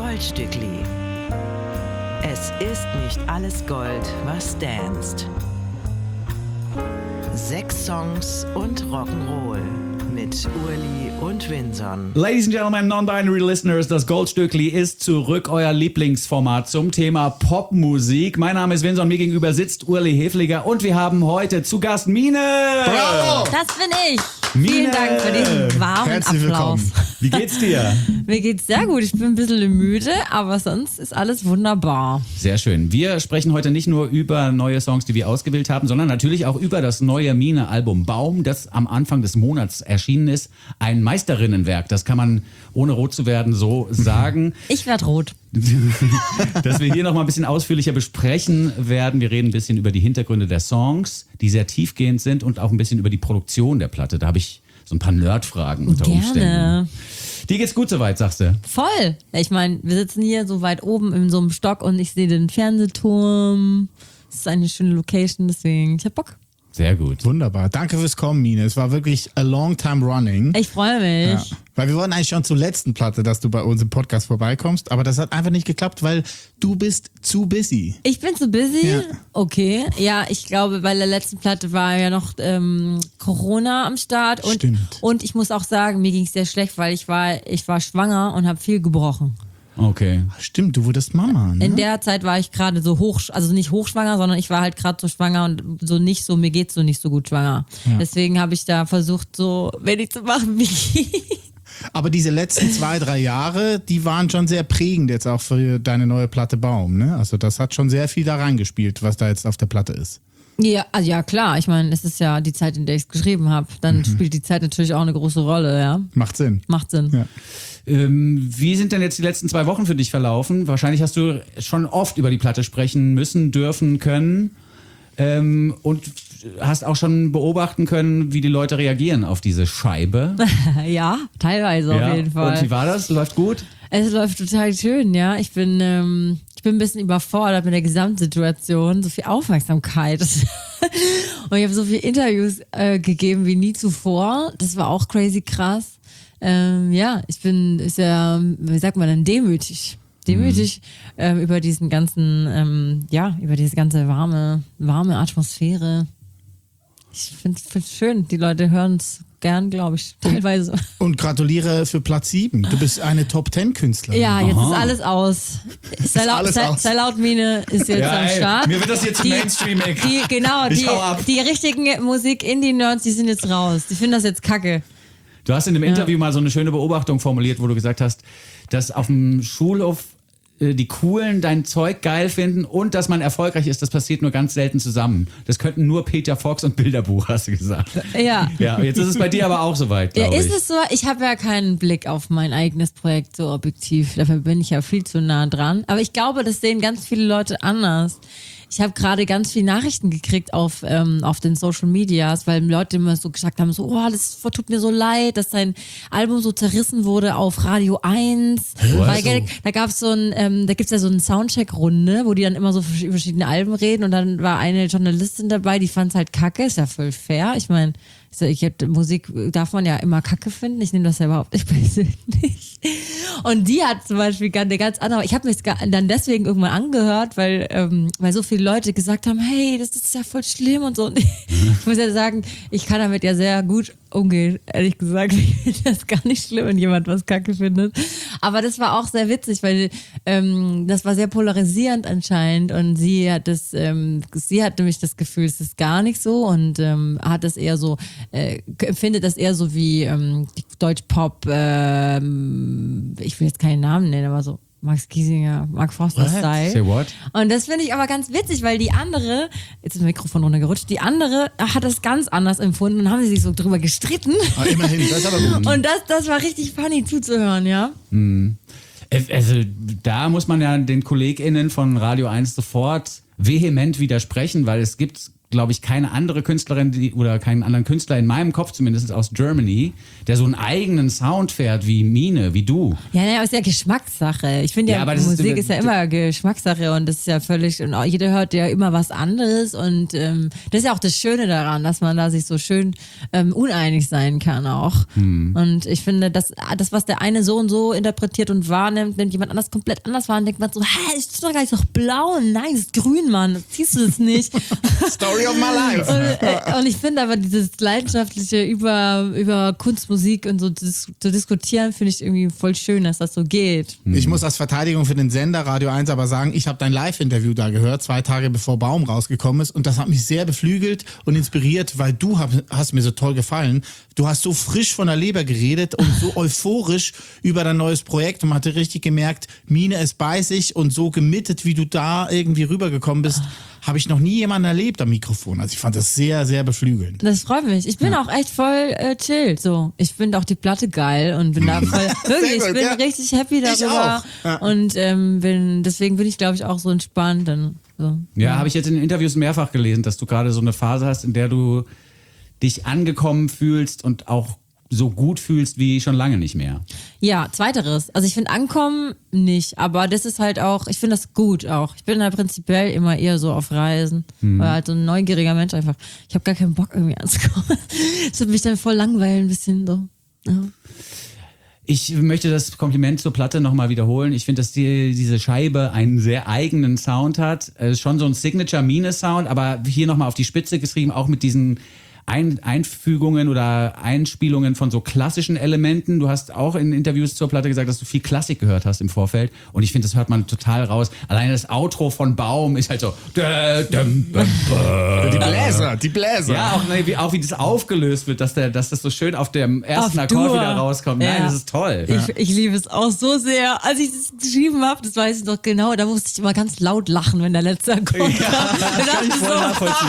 Goldstückli. Es ist nicht alles Gold, was danst. 6 Songs und Rock'n'Roll mit Urli und Vinson. Ladies and Gentlemen, Non-Binary Listeners, das Goldstückli ist zurück, euer Lieblingsformat zum Thema Popmusik. Mein Name ist Vinson, mir gegenüber sitzt Urli Hefliger und wir haben heute zu Gast Mine. Bravo! Das bin ich. Mine. Vielen Dank für diesen warmen Herzlich Applaus. willkommen. Wie geht's dir? Mir geht's sehr gut. Ich bin ein bisschen müde, aber sonst ist alles wunderbar. Sehr schön. Wir sprechen heute nicht nur über neue Songs, die wir ausgewählt haben, sondern natürlich auch über das neue Mine-Album Baum, das am Anfang des Monats erschienen ist. Ein Meisterinnenwerk, das kann man ohne rot zu werden so sagen. Ich werd rot. Dass wir hier nochmal ein bisschen ausführlicher besprechen werden. Wir reden ein bisschen über die Hintergründe der Songs, die sehr tiefgehend sind und auch ein bisschen über die Produktion der Platte. Da habe ich so ein paar Nerdfragen unter Umständen. Gerne. Dir geht's gut soweit, sagst du? Voll. Ich meine, wir sitzen hier so weit oben in so einem Stock und ich sehe den Fernsehturm. Es ist eine schöne Location, deswegen ich hab Bock. Sehr gut. Wunderbar. Danke fürs Kommen, Mine. Es war wirklich a long time running. Ich freue mich. Ja. Weil wir wollten eigentlich schon zur letzten Platte, dass du bei uns im Podcast vorbeikommst, aber das hat einfach nicht geklappt, weil du bist zu busy. Ich bin zu busy. Ja. Okay. Ja, ich glaube, bei der letzten Platte war ja noch Corona am Start. Stimmt. Und ich muss auch sagen, mir ging es sehr schlecht, weil ich war schwanger und habe viel gebrochen. Okay. Stimmt, du wurdest Mama, ne? In der Zeit war ich gerade so also nicht hochschwanger, sondern ich war halt gerade so schwanger und so nicht so, mir geht's so nicht so gut schwanger. Ja. Deswegen habe ich da versucht, so wenig zu machen wie geht. Aber diese letzten 2-3 Jahre, die waren schon sehr prägend jetzt auch für deine neue Platte Baum, ne? Also das hat schon sehr viel da reingespielt, was da jetzt auf der Platte ist. Ja, also ja klar, ich meine, es ist ja die Zeit, in der ich es geschrieben habe. Dann spielt die Zeit natürlich auch eine große Rolle, ja. Macht Sinn. Macht Sinn. Ja. Wie sind denn jetzt die letzten 2 Wochen für dich verlaufen? Wahrscheinlich hast du schon oft über die Platte sprechen müssen, dürfen, können. Und hast auch schon beobachten können, wie die Leute reagieren auf diese Scheibe. Ja, teilweise auf jeden Fall. Und wie war das? Läuft gut? Es läuft total schön, ja. Ich bin ein bisschen überfordert mit der Gesamtsituation. So viel Aufmerksamkeit. Und ich habe so viele Interviews gegeben wie nie zuvor. Das war auch crazy krass. Ja, ich bin sehr, wie sagt man denn, demütig. Über diesen ganzen, über diese ganze warme Atmosphäre. Ich finde es schön. Die Leute hören es gern, glaube ich, teilweise. Und gratuliere für Platz 7. Du bist eine Top-10-Künstlerin. Ja, jetzt ist alles aus. alles aus. Sellout-Mine ist jetzt am Start. Mir wird das jetzt Mainstream, ey. Ich hau ab. Die richtigen Musik-Indie-Nerds, die sind jetzt raus. Die finden das jetzt kacke. Du hast in dem Interview mal so eine schöne Beobachtung formuliert, wo du gesagt hast, dass auf dem Schulhof die Coolen dein Zeug geil finden und dass man erfolgreich ist, das passiert nur ganz selten zusammen. Das könnten nur Peter Fox und Bilderbuch, hast du gesagt. Ja. Ja, jetzt ist es bei dir aber auch soweit, Ja, glaube ich. ist es so? Ich habe ja keinen Blick auf mein eigenes Projekt so objektiv. Dafür bin ich ja viel zu nah dran. Aber ich glaube, das sehen ganz viele Leute anders. Ich habe gerade ganz viele Nachrichten gekriegt auf den Social Medias, weil Leute immer so gesagt haben, so, oh, das tut mir so leid, dass dein Album so zerrissen wurde auf Radio 1. Weil da gab's da gibt's ja so eine Soundcheck-Runde, wo die dann immer so über verschiedene Alben reden und dann war eine Journalistin dabei, die fand's halt kacke, ist ja voll fair. Ich meine, Musik darf man ja immer kacke finden. Ich nehme das ja überhaupt nicht persönlich. Und die hat zum Beispiel eine ganz andere. Ich habe mir dann deswegen irgendwann angehört, weil so viele Leute gesagt haben, hey, das ist ja voll schlimm und so. Und ich muss ja sagen, ich kann damit ja sehr gut umgehen. Ehrlich gesagt, ich finde das gar nicht schlimm, wenn jemand was kacke findet. Aber das war auch sehr witzig, weil das war sehr polarisierend anscheinend. Und sie hat nämlich das Gefühl, es ist gar nicht so und hat das eher so empfindet das eher so wie Deutsch-Pop, ich will jetzt keinen Namen nennen, aber so Max Giesinger, Mark Forster-Style. Say what? Und das finde ich aber ganz witzig, weil die andere, jetzt ist das Mikrofon runtergerutscht, die andere hat das ganz anders empfunden und haben sie sich so drüber gestritten. Ah, immerhin, das ist aber gut. Und das war richtig funny zuzuhören, ja. Also da muss man ja den KollegInnen von Radio 1 sofort vehement widersprechen, weil es gibt glaube ich, keine andere Künstlerin oder keinen anderen Künstler in meinem Kopf zumindest aus Germany, der so einen eigenen Sound fährt wie Mine, wie du. Ja, aber es ist ja Geschmackssache. Ich finde aber Musik ist ja immer Geschmackssache und das ist ja völlig, und jeder hört ja immer was anderes und das ist ja auch das Schöne daran, dass man da sich so schön uneinig sein kann auch. Und ich finde, das, was der eine so und so interpretiert und wahrnimmt, nimmt jemand anders komplett anders wahr und denkt man so, hä, ist doch gar nicht so blau? Nein, das ist grün, Mann. Siehst du das nicht? Story of my life. Und ich finde aber dieses leidenschaftliche über Kunst, Musik und so zu diskutieren, finde ich irgendwie voll schön, dass das so geht. Ich muss als Verteidigung für den Sender Radio 1 aber sagen, ich habe dein Live-Interview da gehört, 2 Tage bevor Baum rausgekommen ist und das hat mich sehr beflügelt und inspiriert, weil du hast mir so toll gefallen. Du hast so frisch von der Leber geredet und so euphorisch über dein neues Projekt und man hatte richtig gemerkt, Mine ist bei sich und so gemittet, wie du da irgendwie rübergekommen bist, habe ich noch nie jemanden erlebt am Mikrofon. Also ich fand das sehr, sehr beflügelnd. Das freut mich. Ich bin auch echt voll chill. So, ich finde auch die Platte geil und bin da voll wirklich. Ich bin richtig happy darüber und deswegen bin ich, glaube ich, auch so entspannt. Dann, so. Ja, habe ich jetzt in den Interviews mehrfach gelesen, dass du gerade so eine Phase hast, in der du dich angekommen fühlst und auch so gut fühlst wie schon lange nicht mehr. Ja, zweiteres. Also ich finde Ankommen nicht, aber das ist halt auch, ich finde das gut auch. Ich bin da prinzipiell immer eher so auf Reisen, weil halt so ein neugieriger Mensch einfach, ich habe gar keinen Bock irgendwie anzukommen. Das wird mich dann voll langweilen, ein bisschen so. Ja. Ich möchte das Kompliment zur Platte nochmal wiederholen. Ich finde, dass diese Scheibe einen sehr eigenen Sound hat. Schon so ein Signature-Mine-Sound, aber hier nochmal auf die Spitze geschrieben, auch mit diesen Einfügungen oder Einspielungen von so klassischen Elementen. Du hast auch in Interviews zur Platte gesagt, dass du viel Klassik gehört hast im Vorfeld. Und ich finde, das hört man total raus. Alleine das Outro von Baum ist halt so. Die Bläser. Ja, auch wie das aufgelöst wird, dass das so schön auf dem ersten Akkord wieder rauskommt. Nein, das ist toll. Ich liebe es auch so sehr. Als ich das geschrieben habe, das weiß ich noch genau, da musste ich immer ganz laut lachen, wenn der letzte Akkord kam. Das kann ich voll nachvollziehen.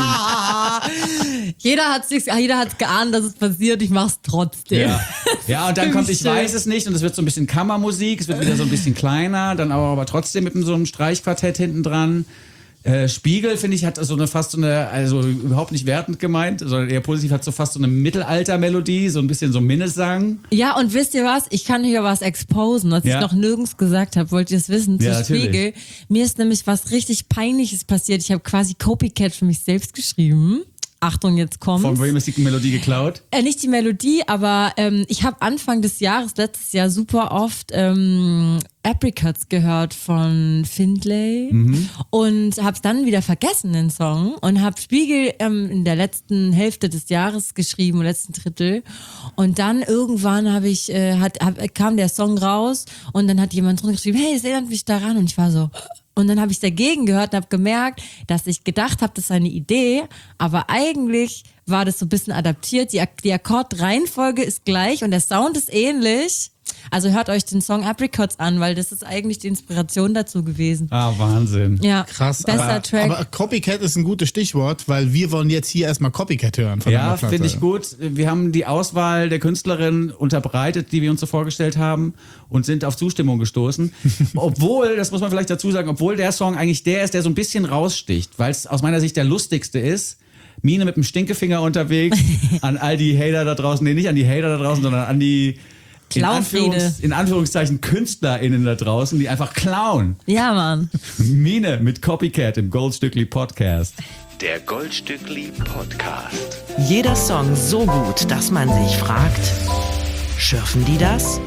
Jeder hat geahnt, dass es passiert, ich mach's trotzdem. Ja, und dann kommt Ich weiß es nicht und es wird so ein bisschen Kammermusik, es wird wieder so ein bisschen kleiner, dann aber trotzdem mit so einem Streichquartett hinten dran. Spiegel, finde ich, hat fast so eine, also überhaupt nicht wertend gemeint, sondern eher positiv, hat so fast so eine Mittelalter-Melodie, so ein bisschen so Minnesang. Ja, und wisst ihr was? Ich kann hier was exposen, was ich noch nirgends gesagt habe. Wollt ihr es wissen? Zu Spiegel. Mir ist nämlich was richtig Peinliches passiert. Ich habe quasi Copycat für mich selbst geschrieben. Achtung, jetzt kommt's. Von wem ist die Melodie geklaut? Nicht die Melodie, aber ich habe Anfang des Jahres, letztes Jahr, super oft Apricots gehört von Findlay und habe es dann wieder vergessen, den Song, und habe Spiegel in der letzten Hälfte des Jahres geschrieben, im letzten Drittel, und dann irgendwann kam der Song raus und dann hat jemand drunter geschrieben, hey, das erinnert mich daran, und ich war so... Und dann habe ich dagegen gehört und habe gemerkt, dass ich gedacht habe, das ist eine Idee, aber eigentlich war das so ein bisschen adaptiert. Die Akkordreihenfolge ist gleich und der Sound ist ähnlich. Also hört euch den Song Apricots an, weil das ist eigentlich die Inspiration dazu gewesen. Ah, Wahnsinn. Ja, krass. Besser Track. Aber Copycat ist ein gutes Stichwort, weil wir wollen jetzt hier erstmal Copycat hören. Ja, finde ich gut. Wir haben die Auswahl der Künstlerin unterbreitet, die wir uns so vorgestellt haben, und sind auf Zustimmung gestoßen. Obwohl, das muss man vielleicht dazu sagen, obwohl der Song eigentlich der ist, der so ein bisschen raussticht, weil es aus meiner Sicht der lustigste ist. Mine mit dem Stinkefinger unterwegs, an all die Hater da draußen, nee, nicht an die Hater da draußen, sondern an die in Anführungszeichen KünstlerInnen da draußen, die einfach klauen. Ja, Mann. Mine mit Copycat im Goldstückli Podcast. Der Goldstückli Podcast. Jeder Song so gut, dass man sich fragt, schürfen die das?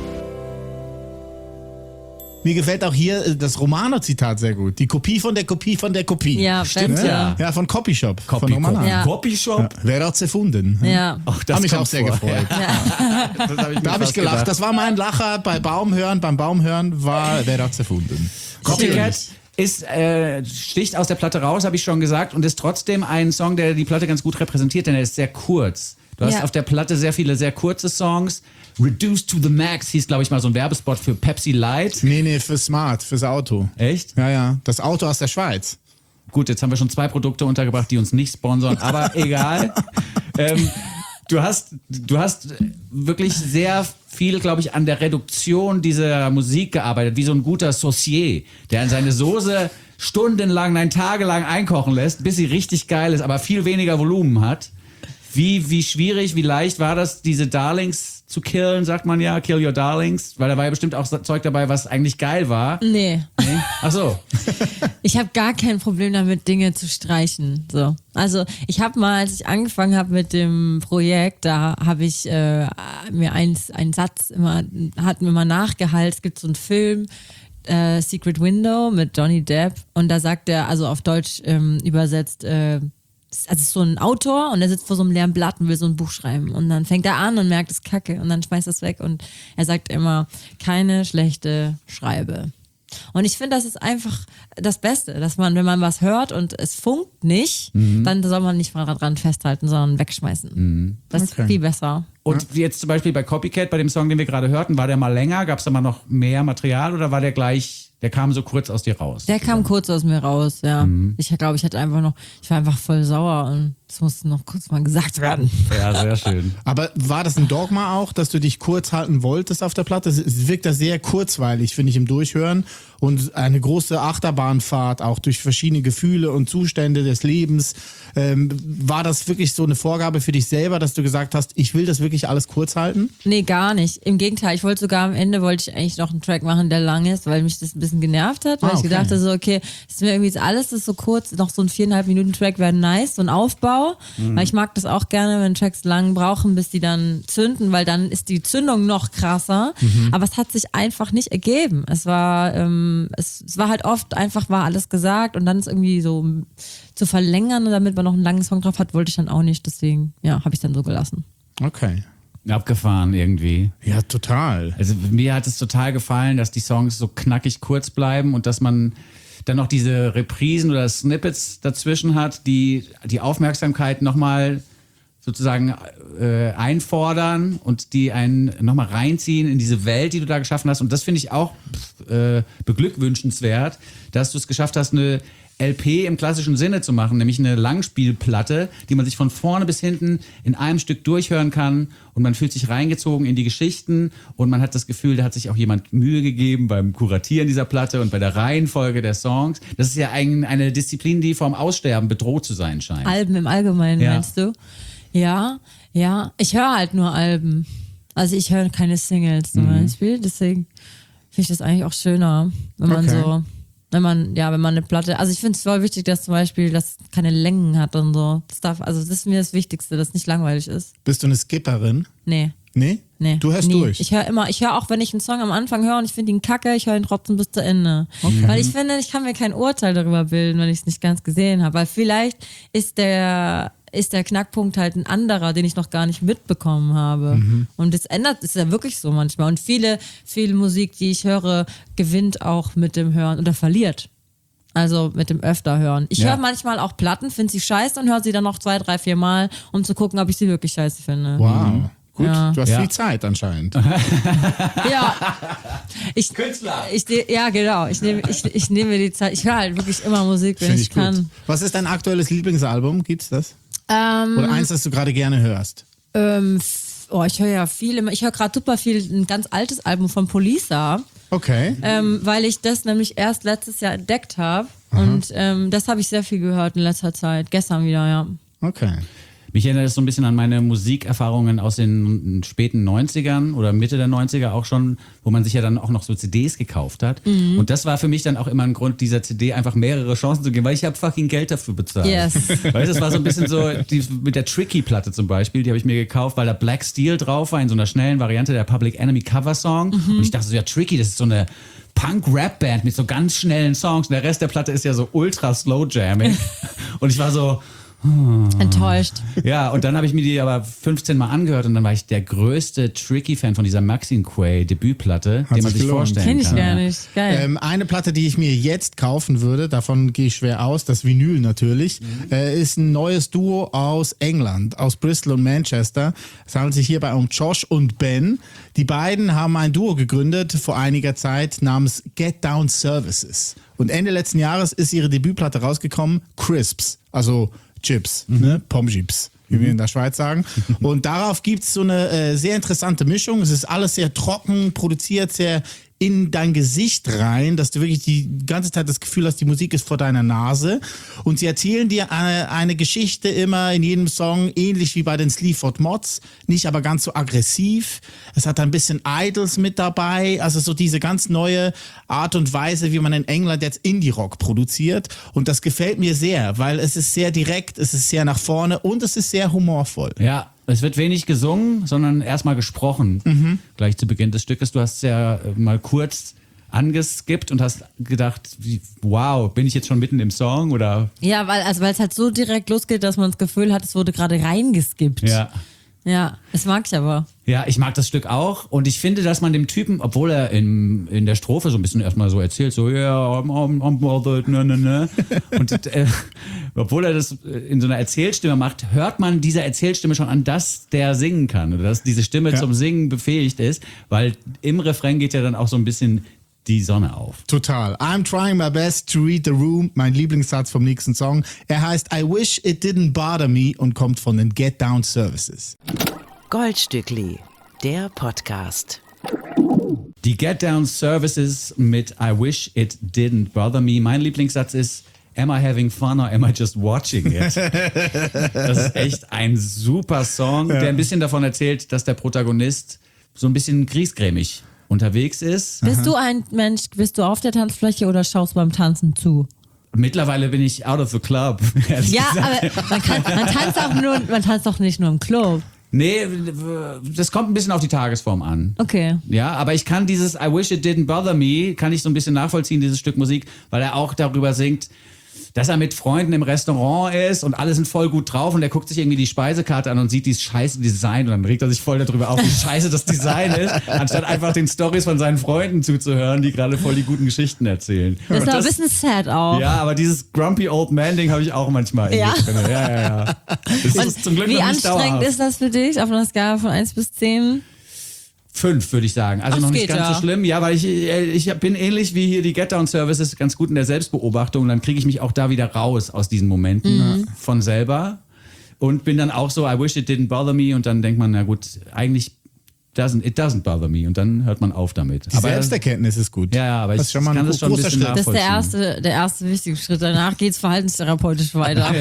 Mir gefällt auch hier das Romano-Zitat sehr gut. Die Kopie von der Kopie von der Kopie. Ja, stimmt. Ja. Ja, von Copyshop. Von Romano. Ja. Copyshop? Ja. Wer hat's erfunden? Ja. Ach, das Hat mich kommt auch sehr vor. gefreut. Ja. Da habe ich gelacht. Das war mein Lacher beim Baumhören war Wer hat's erfunden. Copycat sticht aus der Platte raus, habe ich schon gesagt, und ist trotzdem ein Song, der die Platte ganz gut repräsentiert, denn er ist sehr kurz. Du hast auf der Platte sehr viele sehr kurze Songs. Reduced to the Max hieß, glaube ich, mal so ein Werbespot für Pepsi Light. Nee, für Smart, fürs Auto. Echt? Ja. Das Auto aus der Schweiz. Gut, jetzt haben wir schon 2 Produkte untergebracht, die uns nicht sponsern, aber egal. Du hast wirklich sehr viel, glaube ich, an der Reduktion dieser Musik gearbeitet, wie so ein guter Saucier, der in seine Soße stundenlang, tagelang einkochen lässt, bis sie richtig geil ist, aber viel weniger Volumen hat. Wie schwierig, wie leicht war das, diese Darlings zu killen, sagt man ja, kill your darlings, weil da war ja bestimmt auch Zeug dabei, was eigentlich geil war. Nee. Ach so. Ich habe gar kein Problem damit, Dinge zu streichen. So. Also ich habe mal, als ich angefangen habe mit dem Projekt, da habe ich mir einen Satz hat mir mal nachgehalten. Es gibt so einen Film, Secret Window mit Johnny Depp, und da sagt er, also auf Deutsch übersetzt, also es ist so ein Autor und er sitzt vor so einem leeren Blatt und will so ein Buch schreiben. Und dann fängt er an und merkt, es ist Kacke. Und dann schmeißt er es weg. Und er sagt immer, keine schlechte Schreibe. Und ich finde, das ist einfach das Beste, dass man, wenn man was hört und es funkt nicht, dann soll man nicht mal dran festhalten, sondern wegschmeißen. Das ist viel besser. Und jetzt zum Beispiel bei Copycat, bei dem Song, den wir gerade hörten, war der mal länger? Gab es da mal noch mehr Material oder war der gleich, der kam so kurz aus dir raus? Der kam kurz aus mir raus, ja. Ich glaube, ich war einfach voll sauer und das musste noch kurz mal gesagt werden. Ja, sehr schön. Aber war das ein Dogma auch, dass du dich kurz halten wolltest auf der Platte? Es wirkt da sehr kurzweilig, finde ich, im Durchhören. Und eine große Achterbahnfahrt, auch durch verschiedene Gefühle und Zustände des Lebens. War das wirklich so eine Vorgabe für dich selber, dass du gesagt hast, ich will das wirklich alles kurz halten? Nee, gar nicht. Im Gegenteil, ich wollte sogar am Ende eigentlich noch einen Track machen, der lang ist, weil mich das ein bisschen genervt hat. Weil ich gedacht habe, so, okay, ist mir irgendwie jetzt alles das ist so kurz, noch so ein 4,5 Minuten Track wäre nice, so ein Aufbau. Weil ich mag das auch gerne, wenn Tracks lang brauchen, bis die dann zünden, weil dann ist die Zündung noch krasser. Aber es hat sich einfach nicht ergeben. Es war halt oft einfach, war alles gesagt und dann ist irgendwie so zu verlängern, damit man noch einen langen Song drauf hat, wollte ich dann auch nicht. Deswegen, ja, habe ich dann so gelassen. Okay. Abgefahren irgendwie. Ja, total. Also mir hat es total gefallen, dass die Songs so knackig kurz bleiben und dass man dann noch diese Reprisen oder Snippets dazwischen hat, die Aufmerksamkeit nochmal sozusagen einfordern und die einen nochmal reinziehen in diese Welt, die du da geschaffen hast. Und das finde ich auch beglückwünschenswert, dass du es geschafft hast, eine LP im klassischen Sinne zu machen, nämlich eine Langspielplatte, die man sich von vorne bis hinten in einem Stück durchhören kann und man fühlt sich reingezogen in die Geschichten und man hat das Gefühl, da hat sich auch jemand Mühe gegeben beim Kuratieren dieser Platte und bei der Reihenfolge der Songs. Das ist ja eine Disziplin, die vom Aussterben bedroht zu sein scheint. Alben im Allgemeinen, Ja. meinst du? Ja. Ich höre halt nur Alben. Also ich höre keine Singles zum Beispiel, deswegen finde ich das eigentlich auch schöner, wenn man wenn man eine Platte, also ich finde es voll wichtig, dass zum Beispiel das keine Längen hat und so. Das ist mir das Wichtigste, dass es nicht langweilig ist. Bist du eine Skipperin? Nee. Nee? Du hörst nie. durch? Ich höre auch, wenn ich einen Song am Anfang höre und ich finde ihn kacke, ich höre ihn trotzdem bis zu Ende. Okay. Weil ich finde, ich kann mir kein Urteil darüber bilden, wenn ich es nicht ganz gesehen habe. Weil vielleicht ist der Knackpunkt halt ein anderer, den ich noch gar nicht mitbekommen habe. Und das ist ja wirklich so manchmal. Und viel Musik, die ich höre, gewinnt auch mit dem Hören oder verliert. Also mit dem öfter hören. Ich höre manchmal auch Platten, finde sie scheiße und höre sie dann noch 2, 3, 4 Mal, um zu gucken, ob ich sie wirklich scheiße finde. Wow. Gut, Ja. du hast viel Zeit anscheinend. Ja. Künstler. Genau. Ich nehme mir die Zeit. Ich höre halt wirklich immer Musik, wenn Finde ich ich gut. kann. Was ist dein aktuelles Lieblingsalbum? Gibt's das? Oder eins, das du gerade gerne hörst? Ich höre ja viel. Ich höre gerade super viel ein ganz altes Album von Polisa, Okay. weil ich das nämlich erst letztes Jahr entdeckt habe. Und das habe ich sehr viel gehört in letzter Zeit. Gestern wieder, ja. Okay. Mich erinnert das so ein bisschen an meine Musikerfahrungen aus den späten 90ern oder Mitte der 90er auch schon, wo man sich ja dann auch noch so CDs gekauft hat. Und das war für mich dann auch immer ein Grund, dieser CD einfach mehrere Chancen zu geben, weil ich habe fucking Geld dafür bezahlt. Yes. Weißt du, das war so ein bisschen so, mit der Tricky-Platte zum Beispiel, die habe ich mir gekauft, weil da Black Steel drauf war, in so einer schnellen Variante der Public Enemy Cover-Song. Und ich dachte so, ja, Tricky, das ist so eine Punk-Rap-Band mit so ganz schnellen Songs. Und der Rest der Platte ist ja so ultra slow-jamming. Und ich war so... Enttäuscht. Ja, und dann habe ich mir die aber 15 Mal angehört und dann war ich der größte Tricky-Fan von dieser Maxine Quay Debütplatte, den man sich sich gelohnt. vorstellen Kenn ich kann. gar nicht. Geil. Eine Platte, die ich mir jetzt kaufen würde, davon gehe ich schwer aus, das Vinyl natürlich, ist ein neues Duo aus England, aus Bristol und Manchester. Es handelt sich hierbei um Josh und Ben. Die beiden haben ein Duo gegründet vor einiger Zeit namens Get Down Services. Und Ende letzten Jahres ist ihre Debütplatte rausgekommen, Crisps. Also Chips, ne? Pommes-Chips, wie wir in der Schweiz sagen. Und darauf gibt es so eine sehr interessante Mischung. Es ist alles sehr trocken, produziert sehr in dein Gesicht rein, dass du wirklich die ganze Zeit das Gefühl hast, die Musik ist vor deiner Nase. Und sie erzählen dir eine Geschichte immer in jedem Song, ähnlich wie bei den Sleaford Mods, nicht aber ganz so aggressiv. Es hat ein bisschen Idols mit dabei, also so diese ganz neue Art und Weise, wie man in England jetzt Indie-Rock produziert. Und das gefällt mir sehr, weil es ist sehr direkt, es ist sehr nach vorne und es ist sehr humorvoll. Ja, es wird wenig gesungen, sondern erstmal gesprochen. Gleich zu Beginn des Stückes. Du hast ja mal kurz angeskippt und hast gedacht, wow, bin ich jetzt schon mitten im Song? Oder? Ja, weil es halt so direkt losgeht, dass man das Gefühl hat, es wurde gerade reingeskippt. Ja, das mag ich aber. Ja, ich mag das Stück auch und ich finde, dass man dem Typen, obwohl er in der Strophe so ein bisschen erstmal so erzählt, so yeah, I'm bothered, ne. Und obwohl er das in so einer Erzählstimme macht, hört man dieser Erzählstimme schon an, dass der singen kann oder dass diese Stimme zum Singen befähigt ist, weil im Refrain geht ja dann auch so ein bisschen die Sonne auf. Total. I'm trying my best to read the room, mein Lieblingssatz vom nächsten Song. Er heißt I wish it didn't bother me und kommt von den Get Down Services. Goldstückli, der Podcast. Die Get Down Services mit I wish it didn't bother me. Mein Lieblingssatz ist Am I having fun or am I just watching it? Das ist echt ein super Song, der ein bisschen davon erzählt, dass der Protagonist so ein bisschen griesgrämig unterwegs ist. Bist du ein Mensch, bist du auf der Tanzfläche oder schaust beim Tanzen zu? Mittlerweile bin ich out of the club. Ja, aber man tanzt auch nicht nur im Club. Nee, das kommt ein bisschen auf die Tagesform an. Okay. Ja, aber ich kann dieses I wish it didn't bother me, kann ich so ein bisschen nachvollziehen, dieses Stück Musik, weil er auch darüber singt, dass er mit Freunden im Restaurant ist und alle sind voll gut drauf und er guckt sich irgendwie die Speisekarte an und sieht dieses scheiße Design und dann regt er sich voll darüber auf, wie scheiße das Design ist, anstatt einfach den Storys von seinen Freunden zuzuhören, die gerade voll die guten Geschichten erzählen. Das ist aber ein bisschen sad auch. Ja, aber dieses Grumpy Old Man Ding habe ich auch manchmal in mir drin. Ja. Das ist zum Glück Wie noch nicht anstrengend dauerhaft. ist das für dich auf einer Skala von 1 bis 10? 5, würde ich sagen. Also Ach, noch nicht geht ganz ja. so schlimm. Ja, weil ich bin ähnlich wie hier die Get Down Services ganz gut in der Selbstbeobachtung. Dann kriege ich mich auch da wieder raus aus diesen Momenten von selber. Und bin dann auch so, I wish it didn't bother me. Und dann denkt man, na gut, eigentlich it doesn't bother me. Und dann hört man auf damit. Die Selbsterkenntnis ist gut. Ja, aber das ist schon mal kann ein das schon ein großer bisschen Schritt. Das ist nachvollziehen. der erste wichtige Schritt. Danach geht's verhaltenstherapeutisch weiter.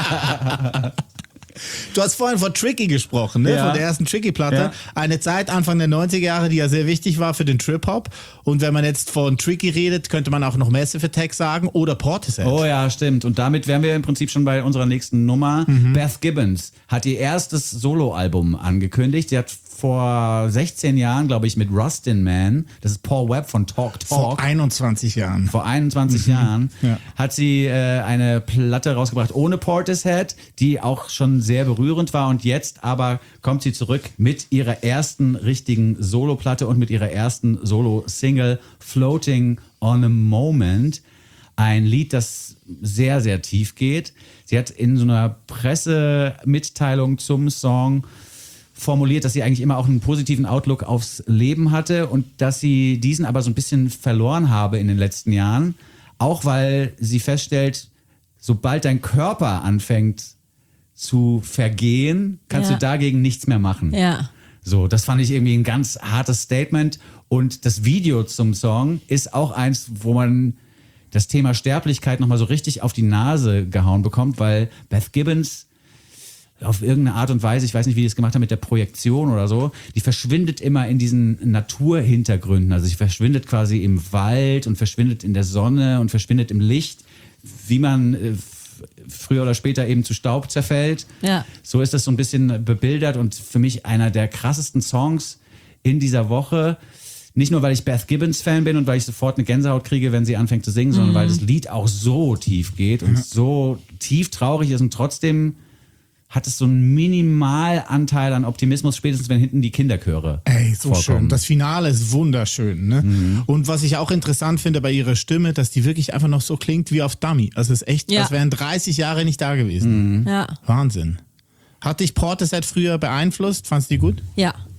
Du hast vorhin von Tricky gesprochen, ne? Ja. Von der ersten Tricky-Platte. Ja. Eine Zeit Anfang der 90er Jahre, die ja sehr wichtig war für den Trip-Hop. Und wenn man jetzt von Tricky redet, könnte man auch noch Massive Attack sagen oder Portishead. Oh ja, stimmt. Und damit wären wir im Prinzip schon bei unserer nächsten Nummer. Beth Gibbons hat ihr erstes Soloalbum angekündigt. Sie hat vor 16 Jahren, glaube ich, mit Rustin Man, das ist Paul Webb von Talk Talk. Vor 21 Jahren. Vor 21 Jahren hat sie eine Platte rausgebracht ohne Portishead, die auch schon sehr berührend war. Und jetzt aber kommt sie zurück mit ihrer ersten richtigen Soloplatte und mit ihrer ersten Solo-Single Floating on a Moment. Ein Lied, das sehr, sehr tief geht. Sie hat in so einer Pressemitteilung zum Song formuliert, dass sie eigentlich immer auch einen positiven Outlook aufs Leben hatte und dass sie diesen aber so ein bisschen verloren habe in den letzten Jahren. Auch weil sie feststellt, sobald dein Körper anfängt zu vergehen, kannst du dagegen nichts mehr machen. Ja. So, das fand ich irgendwie ein ganz hartes Statement. Und das Video zum Song ist auch eins, wo man das Thema Sterblichkeit nochmal so richtig auf die Nase gehauen bekommt, weil Beth Gibbons auf irgendeine Art und Weise, ich weiß nicht, wie die es gemacht haben mit der Projektion oder so, die verschwindet immer in diesen Naturhintergründen. Also sie verschwindet quasi im Wald und verschwindet in der Sonne und verschwindet im Licht, wie man früher oder später eben zu Staub zerfällt. Ja. So ist das so ein bisschen bebildert und für mich einer der krassesten Songs in dieser Woche. Nicht nur, weil ich Beth Gibbons Fan bin und weil ich sofort eine Gänsehaut kriege, wenn sie anfängt zu singen, sondern weil das Lied auch so tief geht und so tief traurig ist und trotzdem hat es so einen Minimalanteil an Optimismus, spätestens wenn hinten die Kinderchöre Ey, so vorkommen. schön. Das Finale ist wunderschön. Ne? Und was ich auch interessant finde bei ihrer Stimme, dass die wirklich einfach noch so klingt wie auf Dummy. Also es ist echt, Ja. als wären 30 Jahre nicht da gewesen. Ja. Wahnsinn. Hat dich Portishead früher beeinflusst? Fandst du die gut? Ja.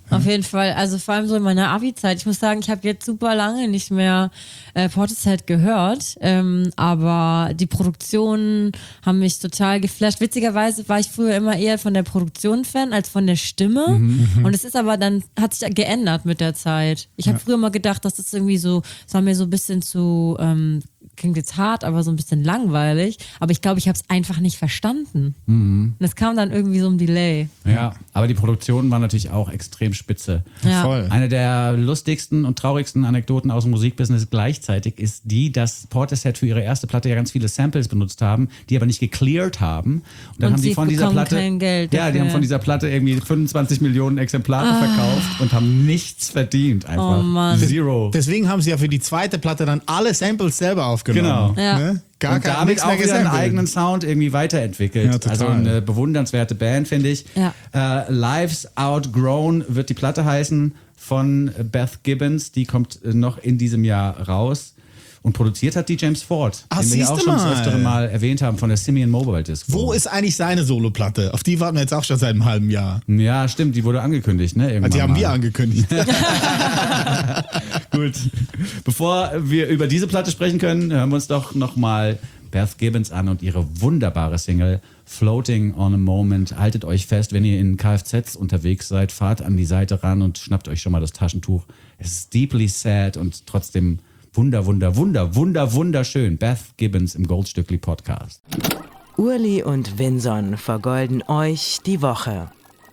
Auf jeden Fall. Also vor allem so in meiner Abi-Zeit. Ich muss sagen, ich habe jetzt super lange nicht mehr Portishead gehört, aber die Produktionen haben mich total geflasht. Witzigerweise war ich früher immer eher von der Produktion Fan als von der Stimme. Und es ist aber dann, hat sich geändert mit der Zeit. Ich habe früher mal gedacht, dass das irgendwie so, es war mir so ein bisschen zu, klingt jetzt hart, aber so ein bisschen langweilig. Aber ich glaube, ich habe es einfach nicht verstanden. Und es kam dann irgendwie so ein Delay. Ja, aber die Produktion war natürlich auch extrem spitze. Ja. Voll. Eine der lustigsten und traurigsten Anekdoten aus dem Musikbusiness gleichzeitig ist die, dass Portishead für ihre erste Platte ja ganz viele Samples benutzt haben, die aber nicht gecleared haben. Und dann Und haben die sie von dieser bekommen Platte, kein Geld ja, die dafür. haben von dieser Platte irgendwie 25 Millionen Exemplare verkauft und haben nichts verdient einfach. Oh Mann. Zero. Deswegen haben sie ja für die zweite Platte dann alle Samples selber aufgenommen. Genau. Ja. Ne? Gar und kein, damit nichts mehr auch wieder einen gesampelt. eigenen Sound irgendwie weiterentwickelt. Ja, total. Also eine bewundernswerte Band, finde ich. Ja. Lives Outgrown wird die Platte heißen von Beth Gibbons. Die kommt noch in diesem Jahr raus. Und produziert hat die James Ford, Ach, den wir ja auch siehste schon das mal. öftere Mal erwähnt haben, von der Simian Mobile Disco. Wo ist eigentlich seine Soloplatte? Auf die warten wir jetzt auch schon seit einem halben Jahr. Ja, stimmt, die wurde angekündigt, ne? Irgendwann Die haben mal. wir angekündigt. Gut. Bevor wir über diese Platte sprechen können, hören wir uns doch nochmal Beth Gibbons an und ihre wunderbare Single Floating on a Moment. Haltet euch fest, wenn ihr in Kfz unterwegs seid, fahrt an die Seite ran und schnappt euch schon mal das Taschentuch. Es ist deeply sad und trotzdem wunderschön. Beth Gibbons im Goldstückli Podcast. Urli und Vinson vergolden euch die Woche.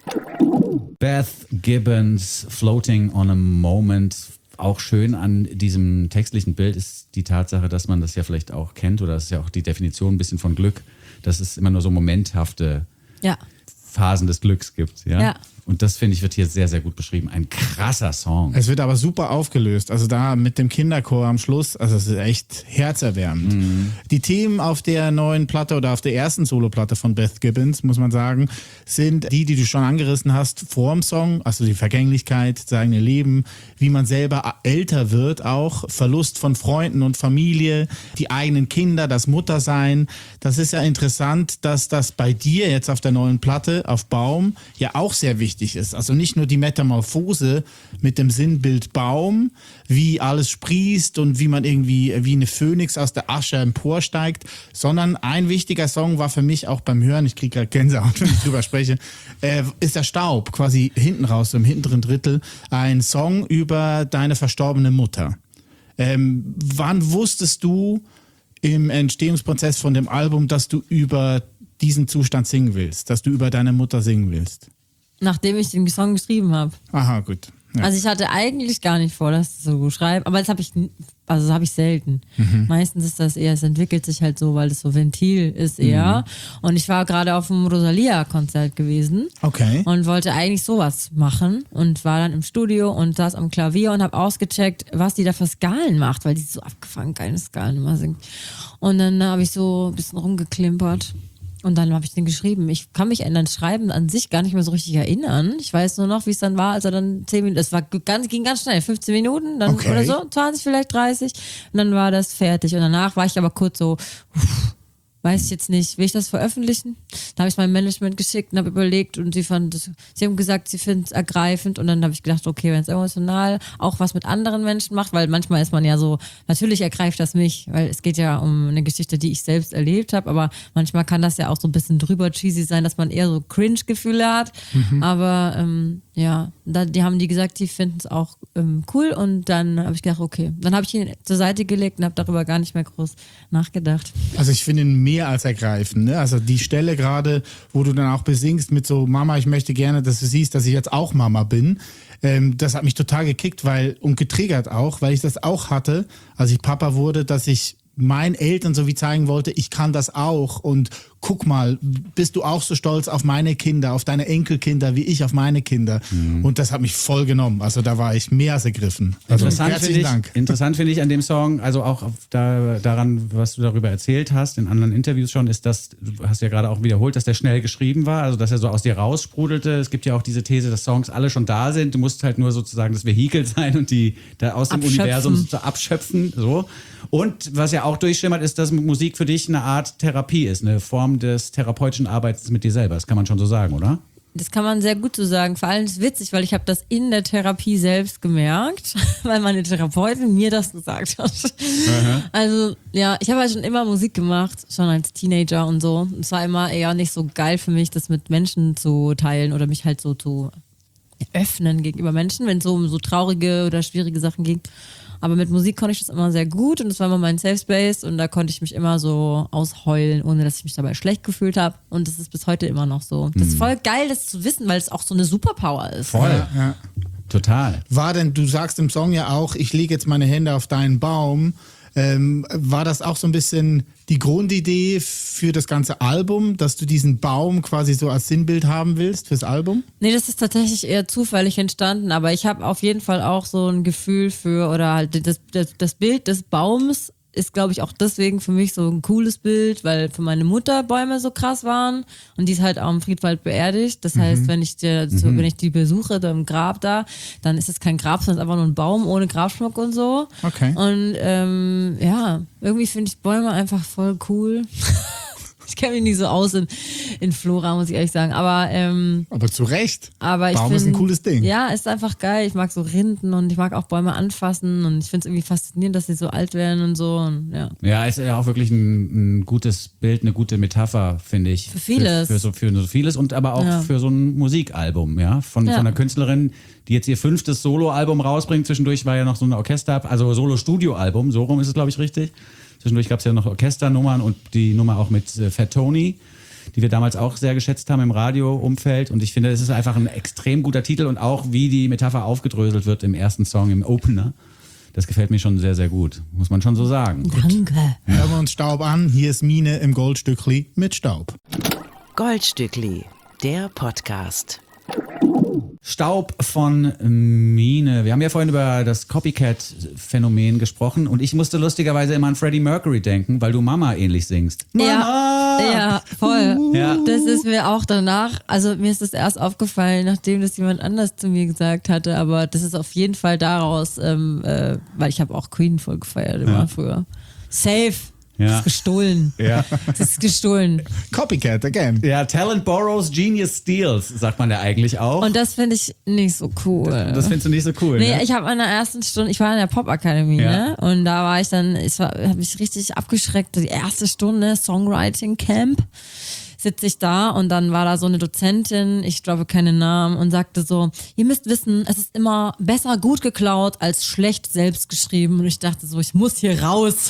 Beth Gibbons, Floating on a Moment. Auch schön an diesem textlichen Bild ist die Tatsache, dass man das ja vielleicht auch kennt, oder das ist ja auch die Definition ein bisschen von Glück, dass es immer nur so momenthafte Ja. Phasen des Glücks gibt. Ja? Ja. Und das, finde ich, wird hier sehr, sehr gut beschrieben. Ein krasser Song. Es wird aber super aufgelöst. Also da mit dem Kinderchor am Schluss, also es ist echt herzerwärmend. Die Themen auf der neuen Platte oder auf der ersten Soloplatte von Beth Gibbons, muss man sagen, sind die du schon angerissen hast vor dem Song. Also die Vergänglichkeit, das eigene Leben, wie man selber älter wird auch, Verlust von Freunden und Familie, die eigenen Kinder, das Muttersein. Das ist ja interessant, dass das bei dir jetzt auf der neuen Platte, auf Baum, ja auch sehr wichtig ist. Also nicht nur die Metamorphose mit dem Sinnbild Baum, wie alles sprießt und wie man irgendwie wie eine Phönix aus der Asche emporsteigt, sondern ein wichtiger Song war für mich auch beim Hören, ich kriege gerade Gänsehaut, wenn ich drüber spreche, ist der Staub, quasi hinten raus, so im hinteren Drittel, ein Song über deine verstorbene Mutter. Wann wusstest du im Entstehungsprozess von dem Album, dass du über diesen Zustand singen willst, dass du über deine Mutter singen willst? Nachdem ich den Song geschrieben habe. Aha, gut. Ja. Also ich hatte eigentlich gar nicht vor, das so schreiben, aber das habe ich selten. Meistens ist das eher, es entwickelt sich halt so, weil es so Ventil ist eher. Und ich war gerade auf dem Rosalia-Konzert gewesen. Okay. Und wollte eigentlich sowas machen und war dann im Studio und saß am Klavier und habe ausgecheckt, was die da für Skalen macht, weil die so abgefangen keine Skalen immer singt. Und dann habe ich so ein bisschen rumgeklimpert. Und dann habe ich den geschrieben. Ich kann mich an das Schreiben an sich gar nicht mehr so richtig erinnern. Ich weiß nur noch, wie es dann war, als er dann 10 Minuten, es ging ganz schnell, 15 Minuten dann Okay. oder so, 20, vielleicht 30. Und dann war das fertig. Und danach war ich aber kurz so, weiß ich jetzt nicht, will ich das veröffentlichen? Da habe ich mein Management geschickt und habe überlegt und sie haben gesagt, sie finden es ergreifend und dann habe ich gedacht, okay, wenn es emotional auch was mit anderen Menschen macht, weil manchmal ist man ja so, natürlich ergreift das mich, weil es geht ja um eine Geschichte, die ich selbst erlebt habe, aber manchmal kann das ja auch so ein bisschen drüber cheesy sein, dass man eher so Cringe-Gefühle hat, aber ja, die haben die gesagt, die finden es auch cool und dann habe ich gedacht, okay, dann habe ich ihn zur Seite gelegt und habe darüber gar nicht mehr groß nachgedacht. Also ich finde ihn mehr als ergreifend. Ne? Also die Stelle gerade, wo du dann auch besingst mit so, Mama, ich möchte gerne, dass du siehst, dass ich jetzt auch Mama bin. Das hat mich total gekickt und getriggert auch, weil ich das auch hatte, als ich Papa wurde, dass ich meinen Eltern so wie zeigen wollte, ich kann das auch und guck mal, bist du auch so stolz auf meine Kinder, auf deine Enkelkinder, wie ich auf meine Kinder? Und das hat mich voll genommen. Also da war ich mehr als ergriffen. Also Interessant finde ich an dem Song, also auch daran, was du darüber erzählt hast, in anderen Interviews schon, ist, dass, du hast ja gerade auch wiederholt, dass der schnell geschrieben war, also dass er so aus dir raussprudelte. Es gibt ja auch diese These, dass Songs alle schon da sind. Du musst halt nur sozusagen das Vehikel sein und die da aus dem Universum abschöpfen. So. Und was ja auch durchschimmert, ist, dass Musik für dich eine Art Therapie ist, eine Form des therapeutischen Arbeits mit dir selber. Das kann man schon so sagen, oder? Das kann man sehr gut so sagen. Vor allem ist es witzig, weil ich habe das in der Therapie selbst gemerkt, weil meine Therapeutin mir das gesagt hat. Also ja, ich habe halt schon immer Musik gemacht, schon als Teenager und so. Es war immer eher nicht so geil für mich, das mit Menschen zu teilen oder mich halt so zu öffnen gegenüber Menschen, wenn es so um so traurige oder schwierige Sachen ging. Aber mit Musik konnte ich das immer sehr gut und das war immer mein Safe Space und da konnte ich mich immer so ausheulen, ohne dass ich mich dabei schlecht gefühlt habe und das ist bis heute immer noch so. Das ist voll geil, das zu wissen, weil es auch so eine Superpower ist. Voll. Ja. Total. War denn, du sagst im Song ja auch, ich lege jetzt meine Hände auf deinen Baum. War das auch so ein bisschen die Grundidee für das ganze Album, dass du diesen Baum quasi so als Sinnbild haben willst fürs Album? Nee, das ist tatsächlich eher zufällig entstanden, aber ich habe auf jeden Fall auch so ein Gefühl für, oder halt das Bild des Baums ist, glaube ich, auch deswegen für mich so ein cooles Bild, weil für meine Mutter Bäume so krass waren und die ist halt auch im Friedwald beerdigt. Das heißt, wenn ich die besuche, da im Grab da, dann ist es kein Grab, sondern einfach nur ein Baum ohne Grabschmuck und so. Okay. Und ja, irgendwie finde ich Bäume einfach voll cool. Ich kenne mich nicht so aus in Flora, muss ich ehrlich sagen. Aber zu Recht. Aber Baum ist ein cooles Ding. Ja, ist einfach geil. Ich mag so Rinden und ich mag auch Bäume anfassen und ich finde es irgendwie faszinierend, dass sie so alt werden und so. Und, ja. Ja, ist ja auch wirklich ein gutes Bild, eine gute Metapher, finde ich. Für vieles. Für so vieles und aber auch für so ein Musikalbum, ja. Von einer Künstlerin, die jetzt ihr 5. Soloalbum rausbringt. Zwischendurch war ja noch so ein also Solo-Studio-Album, so rum ist es, glaube ich, richtig. Zwischendurch gab es ja noch Orchesternummern und die Nummer auch mit Fat Tony, die wir damals auch sehr geschätzt haben im Radio-Umfeld. Und ich finde, es ist einfach ein extrem guter Titel und auch wie die Metapher aufgedröselt wird im ersten Song, im Opener. Das gefällt mir schon sehr, sehr gut, muss man schon so sagen. Danke. Hören wir uns Staub an. Hier ist Mine im Goldstückli mit Staub. Goldstückli, der Podcast. Staub von Mine. Wir haben ja vorhin über das Copycat-Phänomen gesprochen und ich musste lustigerweise immer an Freddie Mercury denken, weil du Mama ähnlich singst. Mama! Ja, voll. Ja. Das ist mir auch danach, also mir ist das erst aufgefallen, nachdem das jemand anders zu mir gesagt hatte, aber das ist auf jeden Fall daraus, weil ich habe auch Queen voll gefeiert immer früher. Safe. Ja. Das ist gestohlen. Ja. Das ist gestohlen. Copycat again. Ja, Talent borrows, Genius steals, sagt man ja eigentlich auch. Und das finde ich nicht so cool. Das findest du nicht so cool, Nee, ne? ich habe in der ersten Stunde, ich war in der Popakademie, Ja. ne? Und da war ich dann, habe mich richtig abgeschreckt. Die erste Stunde Songwriting Camp sitze ich da und dann war da so eine Dozentin, ich glaube keinen Namen, und sagte so, ihr müsst wissen, es ist immer besser gut geklaut als schlecht selbst geschrieben. Und ich dachte so, ich muss hier raus.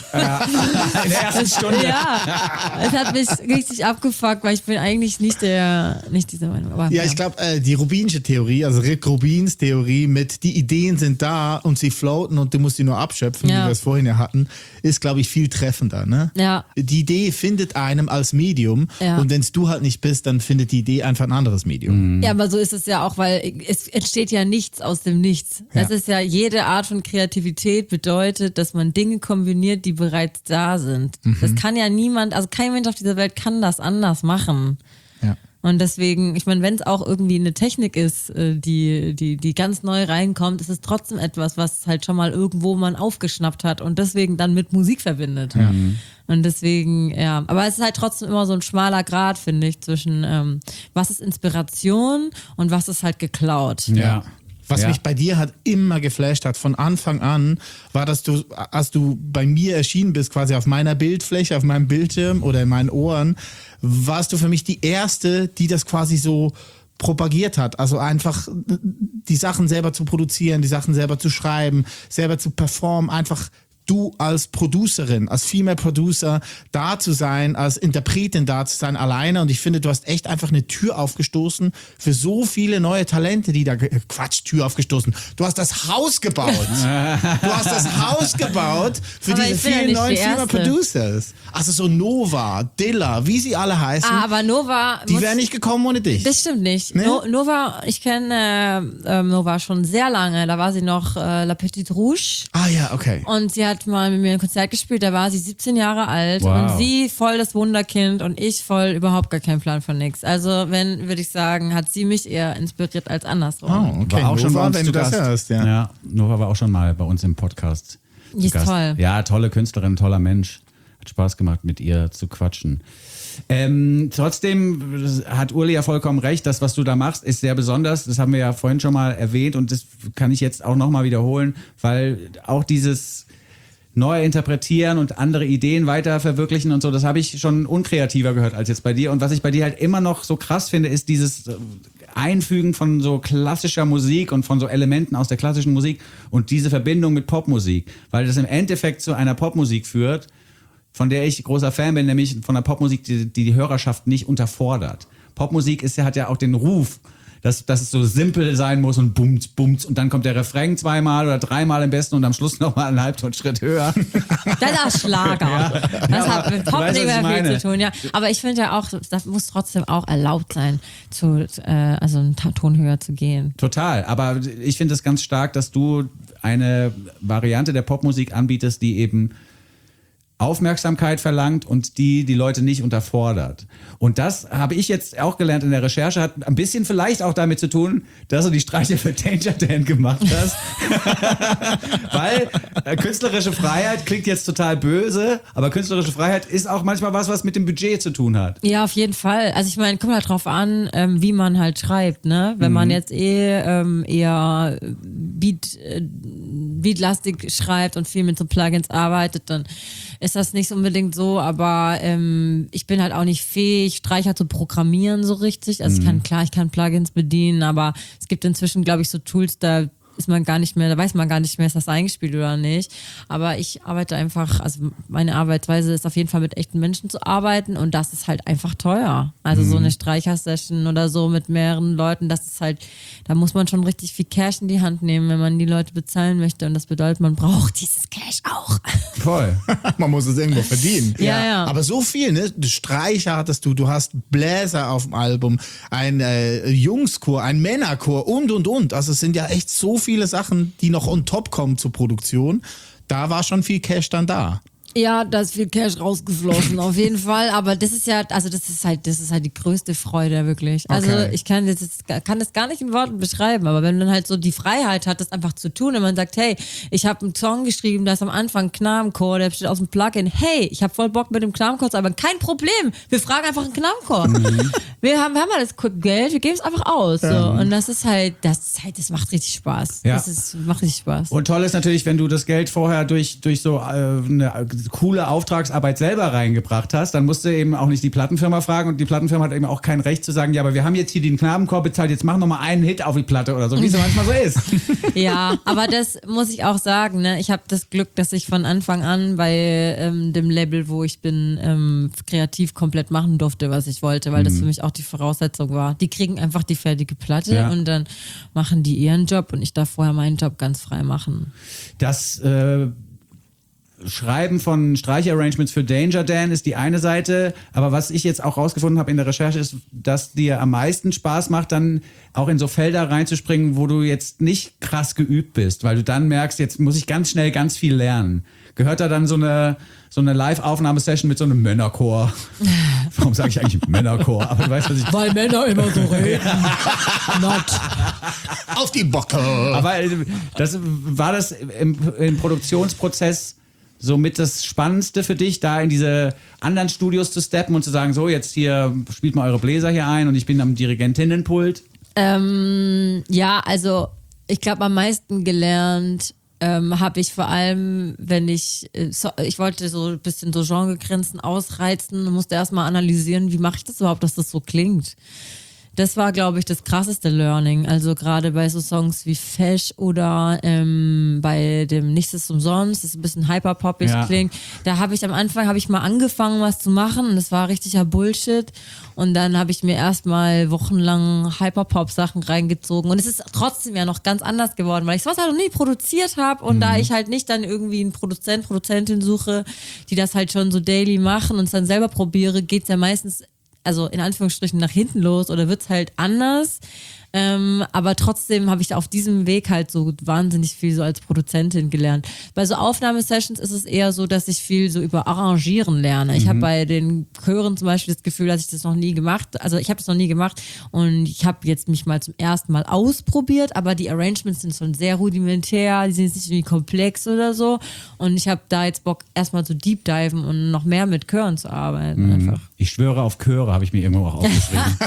In der ersten Stunde. Ja, es hat mich richtig abgefuckt, weil ich bin eigentlich nicht dieser Meinung. Aber, Ja, ich glaube, die Rubinsche Theorie, also Rick Rubins Theorie mit die Ideen sind da und sie floaten und du musst sie nur abschöpfen, Ja. wie wir es vorhin ja hatten, ist, glaube ich, viel treffender. Ne? Ja. Die Idee findet einem als Medium und wenn es du halt nicht bist, dann findet die Idee einfach ein anderes Medium. Ja, aber so ist es ja auch, weil es entsteht ja nichts aus dem Nichts. Ja. Es ist ja, jede Art von Kreativität bedeutet, dass man Dinge kombiniert, die bereits da sind. Das kann ja niemand, also kein Mensch auf dieser Welt kann das anders machen. Ja. Und deswegen, ich meine, wenn es auch irgendwie eine Technik ist, die ganz neu reinkommt, ist es trotzdem etwas, was halt schon mal irgendwo man aufgeschnappt hat und deswegen dann mit Musik verbindet. Ja. Und deswegen, ja, aber es ist halt trotzdem immer so ein schmaler Grat, finde ich, zwischen was ist Inspiration und was ist halt geklaut. Ja. Was Ja. mich bei dir hat immer geflasht hat, von Anfang an, war, dass du, als du bei mir erschienen bist, quasi auf meiner Bildfläche, auf meinem Bildschirm oder in meinen Ohren, warst du für mich die Erste, die das quasi so propagiert hat. Also einfach die Sachen selber zu produzieren, die Sachen selber zu schreiben, selber zu performen, einfach du als Producerin, als Female Producer da zu sein, als Interpretin da zu sein, alleine. Und ich finde, du hast echt einfach eine Tür aufgestoßen für so viele neue Talente, die da, Tür aufgestoßen. Du hast das Haus gebaut. Du hast das Haus gebaut für Aber diese ich bin ja vielen nicht neuen die Female Erste. Producers. Also so Nova, Dilla, wie sie alle heißen. Aber Nova... Die wären nicht gekommen ohne dich. Das stimmt nicht. Nee? Nova, ich kenne Nova schon sehr lange. Da war sie noch La Petite Rouge. Ah ja, okay. Und sie hat mal mit mir ein Konzert gespielt, da war sie 17 Jahre alt Wow. und sie voll das Wunderkind und ich voll überhaupt gar keinen Plan von nix. Also wenn, würde ich sagen, hat sie mich eher inspiriert als andersrum. Oh, okay. War auch schon bei Nova, uns wenn zu du das Gast. hörst, ja. Ja, Nova war auch schon mal bei uns im Podcast. Die ist zu Gast. toll. Ja, tolle Künstlerin, toller Mensch. Spaß gemacht, mit ihr zu quatschen. Trotzdem hat Urli ja vollkommen recht, das, was du da machst, ist sehr besonders. Das haben wir ja vorhin schon mal erwähnt und das kann ich jetzt auch nochmal wiederholen, weil auch dieses neue Interpretieren und andere Ideen weiter verwirklichen und so, das habe ich schon unkreativer gehört als jetzt bei dir. Und was ich bei dir halt immer noch so krass finde, ist dieses Einfügen von so klassischer Musik und von so Elementen aus der klassischen Musik und diese Verbindung mit Popmusik, weil das im Endeffekt zu einer Popmusik führt, von der ich großer Fan bin, nämlich von einer Popmusik, die Hörerschaft nicht unterfordert. Popmusik hat ja auch den Ruf, dass es so simpel sein muss und bumts, bumts und dann kommt der Refrain 2-mal oder 3-mal am besten und am Schluss nochmal einen Halbtonschritt höher. Das ist Schlager. Das hat mit Pop nicht mehr viel zu tun, ja. Aber ich finde ja auch, das muss trotzdem auch erlaubt sein, also einen Ton höher zu gehen. Total, aber ich finde es ganz stark, dass du eine Variante der Popmusik anbietest, die eben Aufmerksamkeit verlangt und die Leute nicht unterfordert. Und das habe ich jetzt auch gelernt in der Recherche, hat ein bisschen vielleicht auch damit zu tun, dass du die Streiche für Danger Dan gemacht hast. Weil künstlerische Freiheit klingt jetzt total böse, aber künstlerische Freiheit ist auch manchmal was mit dem Budget zu tun hat. Ja, auf jeden Fall. Also ich meine, kommt halt drauf an, wie man halt schreibt, ne? Wenn man jetzt eher beatlastig schreibt und viel mit so Plugins arbeitet, dann ist das nicht unbedingt so, aber ich bin halt auch nicht fähig, Streicher zu programmieren so richtig. Also ich kann Plugins bedienen, aber es gibt inzwischen, glaube ich, so Tools, da weiß man gar nicht mehr, ist das eingespielt oder nicht. Aber ich arbeite einfach, also meine Arbeitsweise ist auf jeden Fall mit echten Menschen zu arbeiten und das ist halt einfach teuer. Also so eine Streicher-Session oder so mit mehreren Leuten, das ist halt, da muss man schon richtig viel Cash in die Hand nehmen, wenn man die Leute bezahlen möchte und das bedeutet, man braucht dieses Cash auch. Voll. Man muss es irgendwo verdienen. Ja. Aber so viel, ne? Streicher hattest du hast Bläser auf dem Album, ein Jungschor, ein Männerchor und. Also es sind ja echt so viele Sachen, die noch on top kommen zur Produktion. Da war schon viel Cash dann da. Ja, da ist viel Cash rausgeflossen, auf jeden Fall. Aber das ist halt die größte Freude, wirklich. Also Okay. ich kann das gar nicht in Worten beschreiben, aber wenn man halt so die Freiheit hat, das einfach zu tun und man sagt, hey, ich habe einen Song geschrieben, da ist am Anfang Knabenchor, der besteht aus dem Plugin. Hey, ich habe voll Bock mit dem Knabenchor zu arbeiten. Kein Problem, wir fragen einfach einen Knabenchor. Wir haben alles Geld, wir geben es einfach aus. So. Und das macht richtig Spaß. Ja. Macht richtig Spaß. Und toll ist natürlich, wenn du das Geld vorher durch so eine coole Auftragsarbeit selber reingebracht hast, dann musst du eben auch nicht die Plattenfirma fragen und die Plattenfirma hat eben auch kein Recht zu sagen, ja, aber wir haben jetzt hier den Knabenchor bezahlt, jetzt mach noch mal einen Hit auf die Platte oder so, wie es ja manchmal so ist. Ja, aber das muss ich auch sagen, ne? Ich habe das Glück, dass ich von Anfang an bei dem Label, wo ich bin, kreativ komplett machen durfte, was ich wollte, weil das für mich auch die Voraussetzung war. Die kriegen einfach die fertige Platte und dann machen die ihren Job und ich darf vorher meinen Job ganz frei machen. Das Schreiben von Streicherarrangements für Danger Dan ist die eine Seite, aber was ich jetzt auch rausgefunden habe in der Recherche ist, dass dir am meisten Spaß macht, dann auch in so Felder reinzuspringen, wo du jetzt nicht krass geübt bist, weil du dann merkst, jetzt muss ich ganz schnell ganz viel lernen. Gehört da dann so eine Live-Aufnahmesession mit so einem Männerchor? Warum sage ich eigentlich Männerchor? Aber du weißt, was ich... Weil Männer immer so reden. Not. Auf die Bocke! Aber war das im Produktionsprozess somit das Spannendste für dich, da in diese anderen Studios zu steppen und zu sagen, so, jetzt hier spielt mal eure Bläser hier ein und ich bin am Dirigentinnenpult? Ja, also ich glaube am meisten gelernt habe ich vor allem, wenn ich wollte so ein bisschen so Genregrenzen ausreizen und musste erstmal analysieren, wie mache ich das überhaupt, dass das so klingt. Das war, glaube ich, das krasseste Learning. Also gerade bei so Songs wie Fesch oder bei dem Nichts ist umsonst, das ein bisschen hyperpoppig klingt. Da habe ich am Anfang mal angefangen, was zu machen und das war richtiger Bullshit. Und dann habe ich mir erstmal wochenlang Hyperpop-Sachen reingezogen. Und es ist trotzdem ja noch ganz anders geworden, weil ich sowas halt noch nie produziert habe. Und da ich halt nicht dann irgendwie einen Produzentin suche, die das halt schon so daily machen und es dann selber probiere, geht's ja meistens, also in Anführungsstrichen, nach hinten los oder wird's halt anders. Aber trotzdem habe ich auf diesem Weg halt so wahnsinnig viel so als Produzentin gelernt. Bei so Aufnahmesessions ist es eher so, dass ich viel so über Arrangieren lerne. Ich habe bei den Chören zum Beispiel das Gefühl, dass ich das noch nie gemacht, also ich habe das noch nie gemacht und ich habe jetzt mich mal zum ersten Mal ausprobiert, aber die Arrangements sind schon sehr rudimentär, die sind jetzt nicht irgendwie komplex oder so und ich habe da jetzt Bock, erstmal zu deep diven und noch mehr mit Chören zu arbeiten einfach. Ich schwöre auf Chöre, habe ich mir irgendwo auch aufgeschrieben.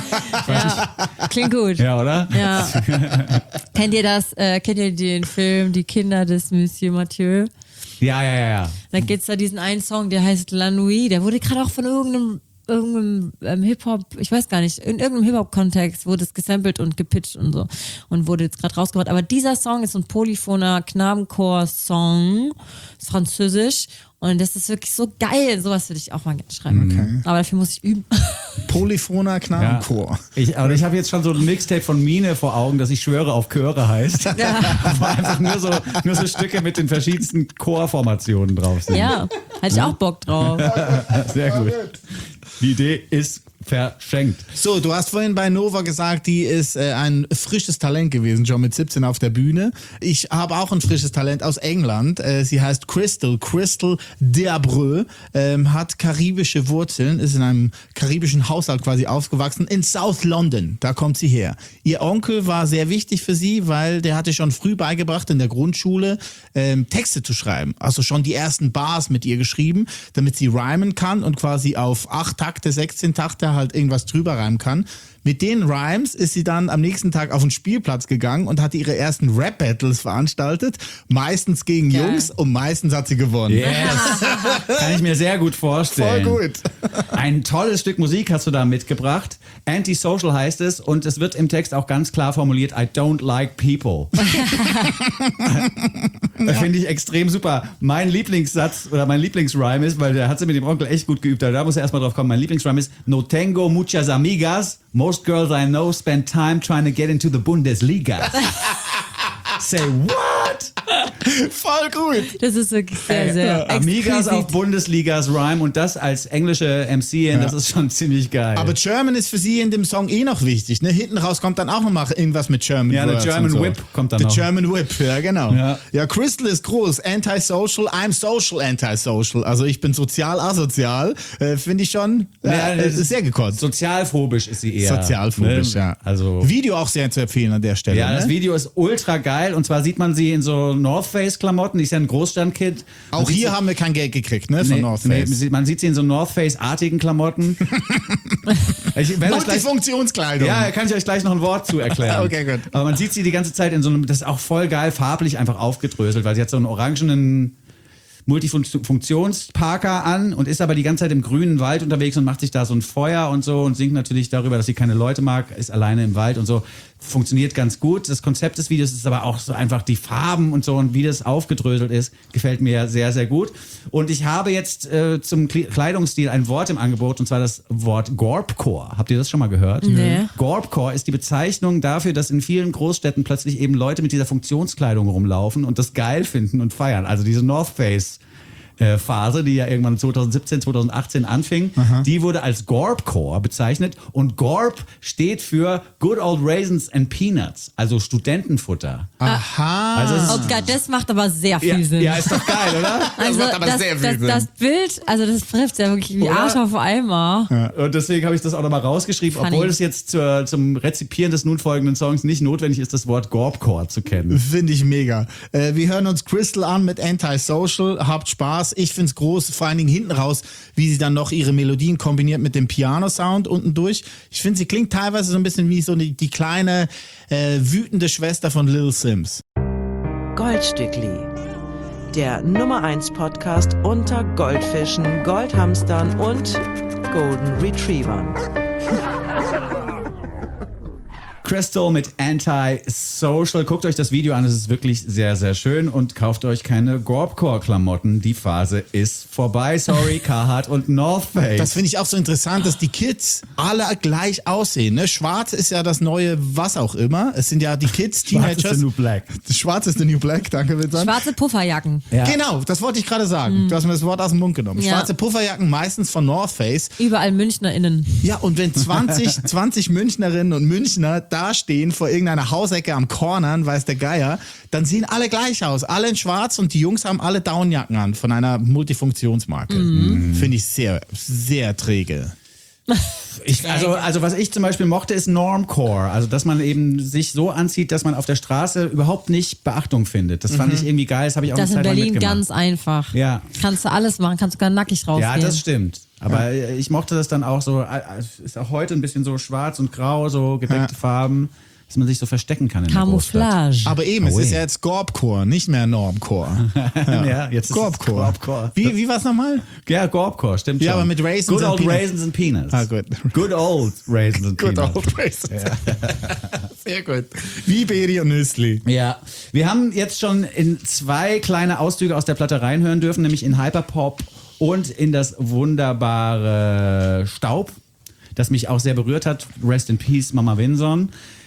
Klingt gut. Ja, oder? Ja. Kennt ihr den Film Die Kinder des Monsieur Mathieu? Ja. Da geht's da diesen einen Song, der heißt La Nuit, der wurde gerade auch von irgendeinem Hip-Hop, ich weiß gar nicht, in irgendeinem Hip-Hop-Kontext wurde es gesampelt und gepitcht und so und wurde jetzt gerade rausgebracht. Aber dieser Song ist so ein polyphoner Knabenchor-Song, ist französisch und das ist wirklich so geil. Sowas würde ich auch mal gerne schreiben. Okay. Aber dafür muss ich üben. Polyphoner Knabenchor. Aber ich habe jetzt schon so ein Mixtape von Mine vor Augen, das ich schwöre auf Chöre heißt. Wo einfach nur so Stücke mit den verschiedensten Chorformationen drauf sind. Ja, hatte ich auch Bock drauf. Sehr gut. Die Idee ist verschenkt. So, du hast vorhin bei Nova gesagt, die ist ein frisches Talent gewesen, schon mit 17 auf der Bühne. Ich habe auch ein frisches Talent aus England. Sie heißt Crystal Deabreu, hat karibische Wurzeln, ist in einem karibischen Haushalt quasi aufgewachsen, in South London, da kommt sie her. Ihr Onkel war sehr wichtig für sie, weil der hatte schon früh beigebracht in der Grundschule, Texte zu schreiben. Also schon die ersten Bars mit ihr geschrieben, damit sie rhymen kann und quasi auf 8 Takte, 16 Takte halt irgendwas drüber reimen kann. Mit den Rhymes ist sie dann am nächsten Tag auf den Spielplatz gegangen und hatte ihre ersten Rap-Battles veranstaltet. Meistens gegen Jungs und meistens hat sie gewonnen. Yes. Kann ich mir sehr gut vorstellen. Voll gut. Ein tolles Stück Musik hast du da mitgebracht. Antisocial heißt es und es wird im Text auch ganz klar formuliert, I don't like people. Das finde ich extrem super. Mein Lieblingssatz oder mein Lieblingsrhyme ist, weil der hat sie mit dem Onkel echt gut geübt, da muss er erstmal drauf kommen. Mein Lieblingsrhyme ist, no tengo muchas amigas. Most girls I know spend time trying to get into the Bundesliga. Say what? Voll gut. Das ist wirklich sehr, sehr Amigas exquisit. auf Bundesligas Rhyme und das als englische MC, das ist schon ziemlich geil. Aber German ist für sie in dem Song eh noch wichtig. Ne? Hinten raus kommt dann auch noch mal irgendwas mit German. Ja, der Words German und so. Whip kommt dann The noch. German Whip, ja genau. Ja. Crystal ist groß. Antisocial, I'm social antisocial. Also ich bin sozial asozial. Finde ich schon ist sehr gekonnt. Sozialphobisch ist sie eher. Sozialphobisch, ne? ja. Also Video auch sehr zu empfehlen an der Stelle. ja, das ne? Video ist ultra geil und zwar sieht man sie in so North Face Klamotten. Die ist ja ein Großstadtkind. Auch hier haben wir kein Geld gekriegt, ne, von North Face. Man sieht sie in so North Face-artigen Klamotten. Multifunktionskleidung. Ja, kann ich euch gleich noch ein Wort zu erklären. Okay, gut. Aber man sieht sie die ganze Zeit in so einem, das ist auch voll geil, farblich einfach aufgedröselt, weil sie hat so einen orangenen Multifunktionsparker an und ist aber die ganze Zeit im grünen Wald unterwegs und macht sich da so ein Feuer und so und singt natürlich darüber, dass sie keine Leute mag, ist alleine im Wald und so. Funktioniert ganz gut. Das Konzept des Videos ist aber auch so einfach die Farben und so und wie das aufgedröselt ist, gefällt mir sehr, sehr gut. Und ich habe jetzt zum Kleidungsstil ein Wort im Angebot und zwar das Wort Gorpcore. Habt ihr das schon mal gehört? Nee. Gorpcore ist die Bezeichnung dafür, dass in vielen Großstädten plötzlich eben Leute mit dieser Funktionskleidung rumlaufen und das geil finden und feiern. Also diese North Face Phase, die ja irgendwann 2017, 2018 anfing, die wurde als Gorpcore bezeichnet und Gorp steht für Good Old Raisins and Peanuts, also Studentenfutter. Aha. Also es ist, Oh Gott, das macht aber sehr viel Sinn. ja, ist doch geil, oder? Also macht aber sehr viel Sinn. das Bild, also das trifft ja wirklich wie Oder? Arsch auf Eimer. Und deswegen habe ich das auch nochmal rausgeschrieben, Funny. obwohl es jetzt zum Rezipieren des nun folgenden Songs nicht notwendig ist, das Wort Gorpcore zu kennen. Finde ich mega. Wir hören uns Crystal an mit Antisocial. Habt Spaß. Ich finde es groß, vor allen Dingen hinten raus, wie sie dann noch ihre Melodien kombiniert mit dem Piano-Sound unten durch. Ich finde, sie klingt teilweise so ein bisschen wie so die kleine, wütende Schwester von Lil Sims. Goldstückli. Der Nummer 1 Podcast unter Goldfischen, Goldhamstern und Golden Retrievern. Crystal mit Anti-Social. Guckt euch das Video an, es ist wirklich sehr, sehr schön und kauft euch keine Gorpcore-Klamotten. Die Phase ist vorbei. Sorry, Carhartt und North Face. Das finde ich auch so interessant, dass die Kids alle gleich aussehen. Ne? Schwarz ist ja das neue was auch immer. Es sind ja die Kids, Schwarz Teenagers. ist the new black. Schwarz ist the new black, danke Vincent. Schwarze Pufferjacken. Ja. Genau, das wollte ich gerade sagen. Du hast mir das Wort aus dem Mund genommen. Ja. Schwarze Pufferjacken, meistens von North Face. Überall MünchnerInnen. Ja, und wenn 20 Münchnerinnen und Münchner da dastehen vor irgendeiner Hausecke am Cornern, weiß der Geier, dann sehen alle gleich aus. Alle in schwarz und die Jungs haben alle Downjacken an von einer Multifunktionsmarke. Finde ich sehr, sehr träge. Also was ich zum Beispiel mochte, ist Normcore. Also dass man eben sich so anzieht, dass man auf der Straße überhaupt nicht Beachtung findet. Das fand ich irgendwie geil, das habe ich auch Das eine in Zeit lang Berlin mitgemacht. ganz einfach. Ja. Kannst du alles machen, kannst sogar nackig rausgehen. Ja, das stimmt. Aber ich mochte das dann auch so, ist auch heute ein bisschen so schwarz und grau, so gedeckte Farben, dass man sich so verstecken kann in der Großstadt. Camouflage. Aber eben, es ist ja jetzt Gorbcore, nicht mehr Normcore. Ja, jetzt ist es Gorbcore. Gorbcore. Wie war's nochmal? Ja, Gorbcore, stimmt Ja, schon. aber mit Raisins Good and old Peanuts. Raisins and Peanuts. Ah, gut. Good old Raisins and Good Peanuts. old Raisins. Sehr gut. Wie Beri und Nüssli. Ja, wir haben jetzt schon in 2 kleine Auszüge aus der Platte reinhören dürfen, nämlich in Hyperpop und in das wunderbare Staub, das mich auch sehr berührt hat. Rest in Peace, Mama Vinson.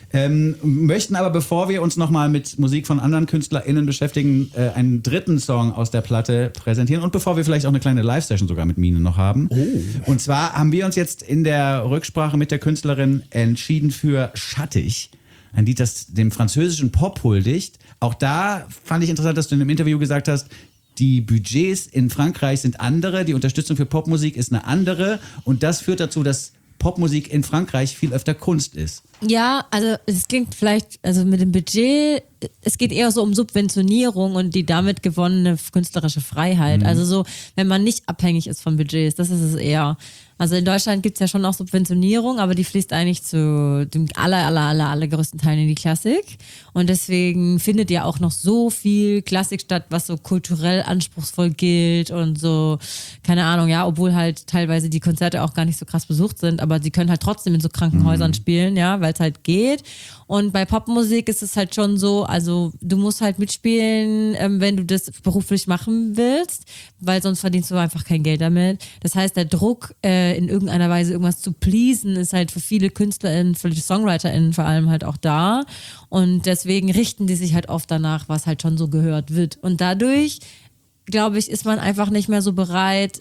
Möchten aber, bevor wir uns nochmal mit Musik von anderen KünstlerInnen beschäftigen, einen dritten Song aus der Platte präsentieren und bevor wir vielleicht auch eine kleine Live-Session sogar mit Mine noch haben. Und zwar haben wir uns jetzt in der Rücksprache mit der Künstlerin entschieden für Schattig. Ein Lied, das dem französischen Pop huldigt. Auch da fand ich interessant, dass du in einem Interview gesagt hast, die Budgets in Frankreich sind andere, die Unterstützung für Popmusik ist eine andere und das führt dazu, dass Popmusik in Frankreich viel öfter Kunst ist. Ja, also es klingt vielleicht, also mit dem Budget, es geht eher so um Subventionierung und die damit gewonnene künstlerische Freiheit. Also so, wenn man nicht abhängig ist von Budgets, das ist es eher. Also in Deutschland gibt es ja schon auch Subventionierung, aber die fließt eigentlich zu dem allergrößten Teil in die Klassik. Und deswegen findet ja auch noch so viel Klassik statt, was so kulturell anspruchsvoll gilt und so, keine Ahnung, ja, obwohl halt teilweise die Konzerte auch gar nicht so krass besucht sind, aber sie können halt trotzdem in so Krankenhäusern spielen, ja, weil es halt geht. Und bei Popmusik ist es halt schon so, also du musst halt mitspielen, wenn du das beruflich machen willst, weil sonst verdienst du einfach kein Geld damit. Das heißt, der Druck, in irgendeiner Weise irgendwas zu pleasen, ist halt für viele KünstlerInnen, für die SongwriterInnen vor allem halt auch da. Und deswegen richten die sich halt oft danach, was halt schon so gehört wird. Und dadurch, glaube ich, ist man einfach nicht mehr so bereit,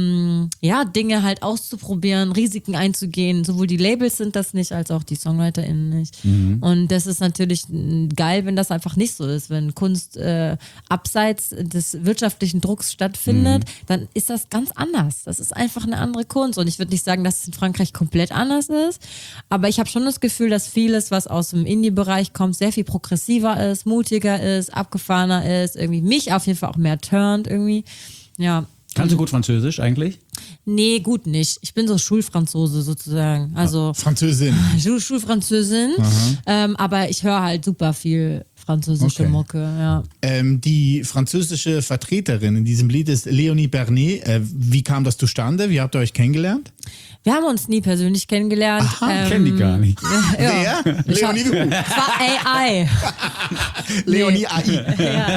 ja, Dinge halt auszuprobieren, Risiken einzugehen. Sowohl die Labels sind das nicht, als auch die SongwriterInnen nicht. Und das ist natürlich geil, wenn das einfach nicht so ist. Wenn Kunst abseits des wirtschaftlichen Drucks stattfindet, dann ist das ganz anders. Das ist einfach eine andere Kunst. Und ich würde nicht sagen, dass es in Frankreich komplett anders ist, aber ich habe schon das Gefühl, dass vieles, was aus dem Indie-Bereich kommt, sehr viel progressiver ist, mutiger ist, abgefahrener ist, irgendwie mich auf jeden Fall auch mehr turnt irgendwie. Ja. Kannst du gut Französisch eigentlich? Nee, gut nicht. Ich bin so Schulfranzose sozusagen. Also Französin. Schulfranzösin. Aber ich höre halt super viel französische Okay. Mucke. Ja. Die französische Vertreterin in diesem Lied ist Léonie Bernet. Wie kam das zustande? Wie habt ihr euch kennengelernt? Wir haben uns nie persönlich kennengelernt. Kenn die gar nicht. Wer? Leonie, du. Es war AI. Leonie AI.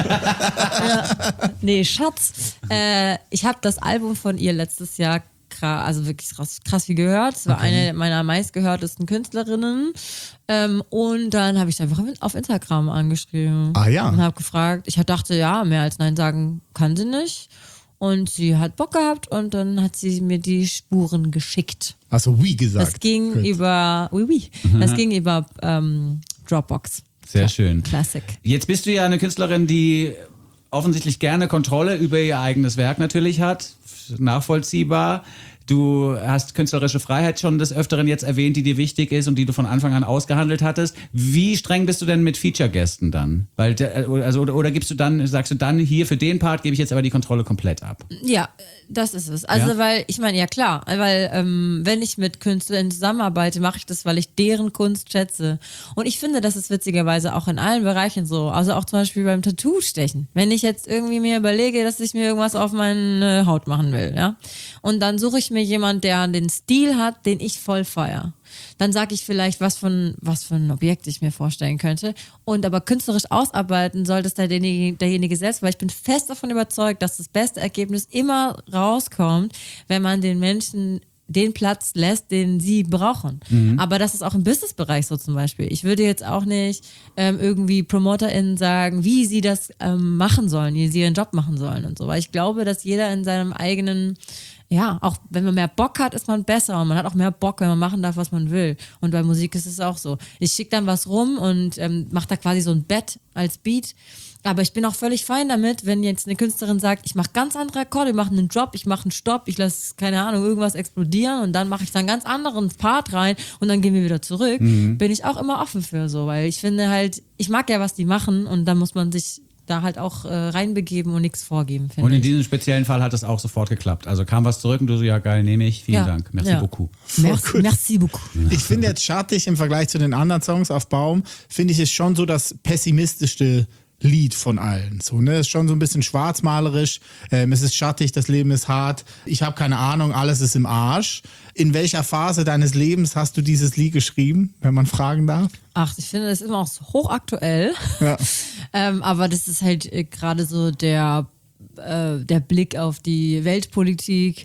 Nee, Schatz. Ich habe das Album von ihr letztes Jahr also wirklich krass viel gehört. Es war eine meiner meistgehörtesten Künstlerinnen. Und dann habe ich einfach auf Instagram angeschrieben. Ah ja. Und habe gefragt. Ich dachte, ja, mehr als Nein sagen kann sie nicht. Und sie hat Bock gehabt und dann hat sie mir die Spuren geschickt. Also wie gesagt. Das ging Gut. über Das ging über Dropbox. Sehr schön. Classic. Jetzt bist du ja eine Künstlerin, die offensichtlich gerne Kontrolle über ihr eigenes Werk natürlich hat. Nachvollziehbar. Du hast künstlerische Freiheit schon des Öfteren jetzt erwähnt, die dir wichtig ist und die du von Anfang an ausgehandelt hattest. Wie streng bist du denn mit Feature-Gästen dann? Weil, oder sagst du dann, hier für den Part gebe ich jetzt aber die Kontrolle komplett ab? Ja, das ist es. Also, Ja? weil, ich meine, ja klar, weil wenn ich mit Künstlern zusammenarbeite, mache ich das, weil ich deren Kunst schätze. Und ich finde, das ist witzigerweise auch in allen Bereichen so. Also auch zum Beispiel beim Tattoo-Stechen. Wenn ich jetzt irgendwie mir überlege, dass ich mir irgendwas auf meine Haut machen will, ja, und dann suche ich mir jemand, der den Stil hat, den ich voll feier. Dann sage ich vielleicht, was für ein Objekt ich mir vorstellen könnte. Und aber künstlerisch ausarbeiten soll das derjenige selbst, weil ich bin fest davon überzeugt, dass das beste Ergebnis immer rauskommt, wenn man den Menschen den Platz lässt, den sie brauchen. Aber das ist auch im Businessbereich so zum Beispiel. Ich würde jetzt auch nicht irgendwie PromoterInnen sagen, wie sie das machen sollen, wie sie ihren Job machen sollen und so. Weil ich glaube, dass jeder in seinem eigenen ja, auch wenn man mehr Bock hat, ist man besser und man hat auch mehr Bock, wenn man machen darf, was man will. Und bei Musik ist es auch so. Ich schicke dann was rum und mache da quasi so ein Bett als Beat. Aber ich bin auch völlig fein damit, wenn jetzt eine Künstlerin sagt, ich mache ganz andere Akkorde, ich mache einen Drop, ich mache einen Stopp, ich lasse, keine Ahnung, irgendwas explodieren und dann mache ich da einen ganz anderen Part rein und dann gehen wir wieder zurück. Bin ich auch immer offen für so, weil ich finde halt, ich mag ja, was die machen und dann muss man sich da halt auch reinbegeben und nichts vorgeben, finde Und in ich. diesem speziellen Fall hat es auch sofort geklappt. Also kam was zurück und du so, ja geil, nehme ich. Vielen Dank. Merci beaucoup. Merci beaucoup. Ich finde jetzt Schattig im Vergleich zu den anderen Songs auf Baum, finde ich es schon so das pessimistischste Lied von allen. So, ne? Ist schon so ein bisschen schwarzmalerisch. Es ist schattig, das Leben ist hart. Ich habe keine Ahnung, alles ist im Arsch. In welcher Phase deines Lebens hast du dieses Lied geschrieben, wenn man fragen darf? Ach, ich finde, das ist immer auch so hochaktuell. Ja. Aber das ist halt gerade so der Blick auf die Weltpolitik,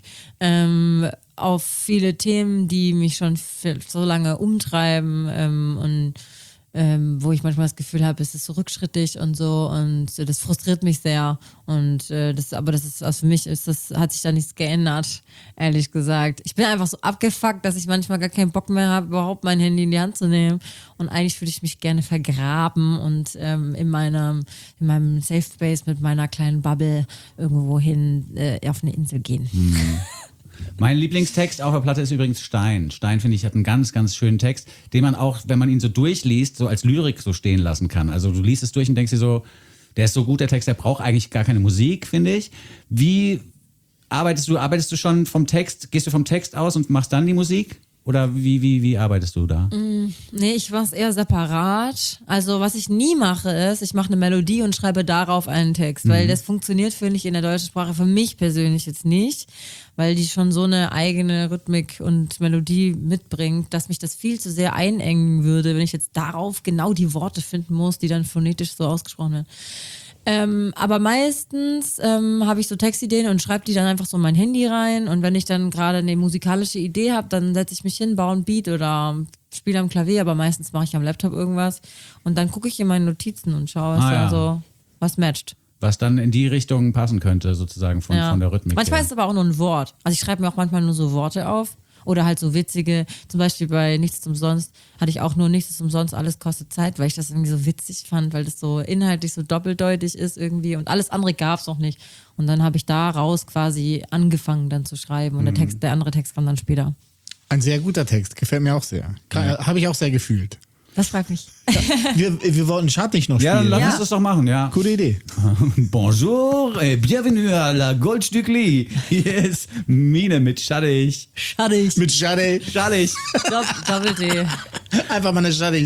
auf viele Themen, die mich schon so lange umtreiben und wo ich manchmal das Gefühl habe, es ist so rückschrittig und so und das frustriert mich sehr und also für mich hat sich da nichts geändert, ehrlich gesagt. Ich bin einfach so abgefuckt, dass ich manchmal gar keinen Bock mehr habe, überhaupt mein Handy in die Hand zu nehmen und eigentlich würde ich mich gerne vergraben und in meinem Safe Space mit meiner kleinen Bubble irgendwo hin auf eine Insel gehen. Mein Lieblingstext auf der Platte ist übrigens Stein. Stein, finde ich, hat einen ganz, ganz schönen Text, den man auch, wenn man ihn so durchliest, so als Lyrik so stehen lassen kann. Also du liest es durch und denkst dir so, der ist so gut, der Text, der braucht eigentlich gar keine Musik, finde ich. Wie arbeitest du? Arbeitest du schon vom Text, gehst du vom Text aus und machst dann die Musik? Oder wie arbeitest du da? Nee, ich mache es eher separat. Also was ich nie mache ist, ich mache eine Melodie und schreibe darauf einen Text, weil das funktioniert, finde ich, in der deutschen Sprache für mich persönlich jetzt nicht, weil die schon so eine eigene Rhythmik und Melodie mitbringt, dass mich das viel zu sehr einengen würde, wenn ich jetzt darauf genau die Worte finden muss, die dann phonetisch so ausgesprochen werden. Aber meistens habe ich so Textideen und schreibe die dann einfach so in mein Handy rein und wenn ich dann gerade eine musikalische Idee habe, dann setze ich mich hin, baue ein Beat oder spiele am Klavier, aber meistens mache ich am Laptop irgendwas und dann gucke ich in meine Notizen und schaue, was matcht. Was dann in die Richtung passen könnte, sozusagen von der Rhythmik. Manchmal her. ist es aber auch nur ein Wort. Also ich schreibe mir auch manchmal nur so Worte auf. Oder halt so witzige, zum Beispiel bei Nichts umsonst hatte ich auch nur Nichts umsonst, alles kostet Zeit, weil ich das irgendwie so witzig fand, weil das so inhaltlich so doppeldeutig ist irgendwie und alles andere gab es noch nicht. Und dann habe ich daraus quasi angefangen dann zu schreiben und der andere Text kam dann später. Ein sehr guter Text, gefällt mir auch sehr. Habe ich auch sehr gefühlt. Das freut mich. Wir wollten Schattig noch spielen. Ja, dann lass uns das doch machen, ja. Gute Idee. Bonjour et bienvenue à la Goldstückli. Hier ist Mine mit Schattig. Schattig. Mit Schattig. Schattig. Doppel-T. Einfach mal eine Schattig.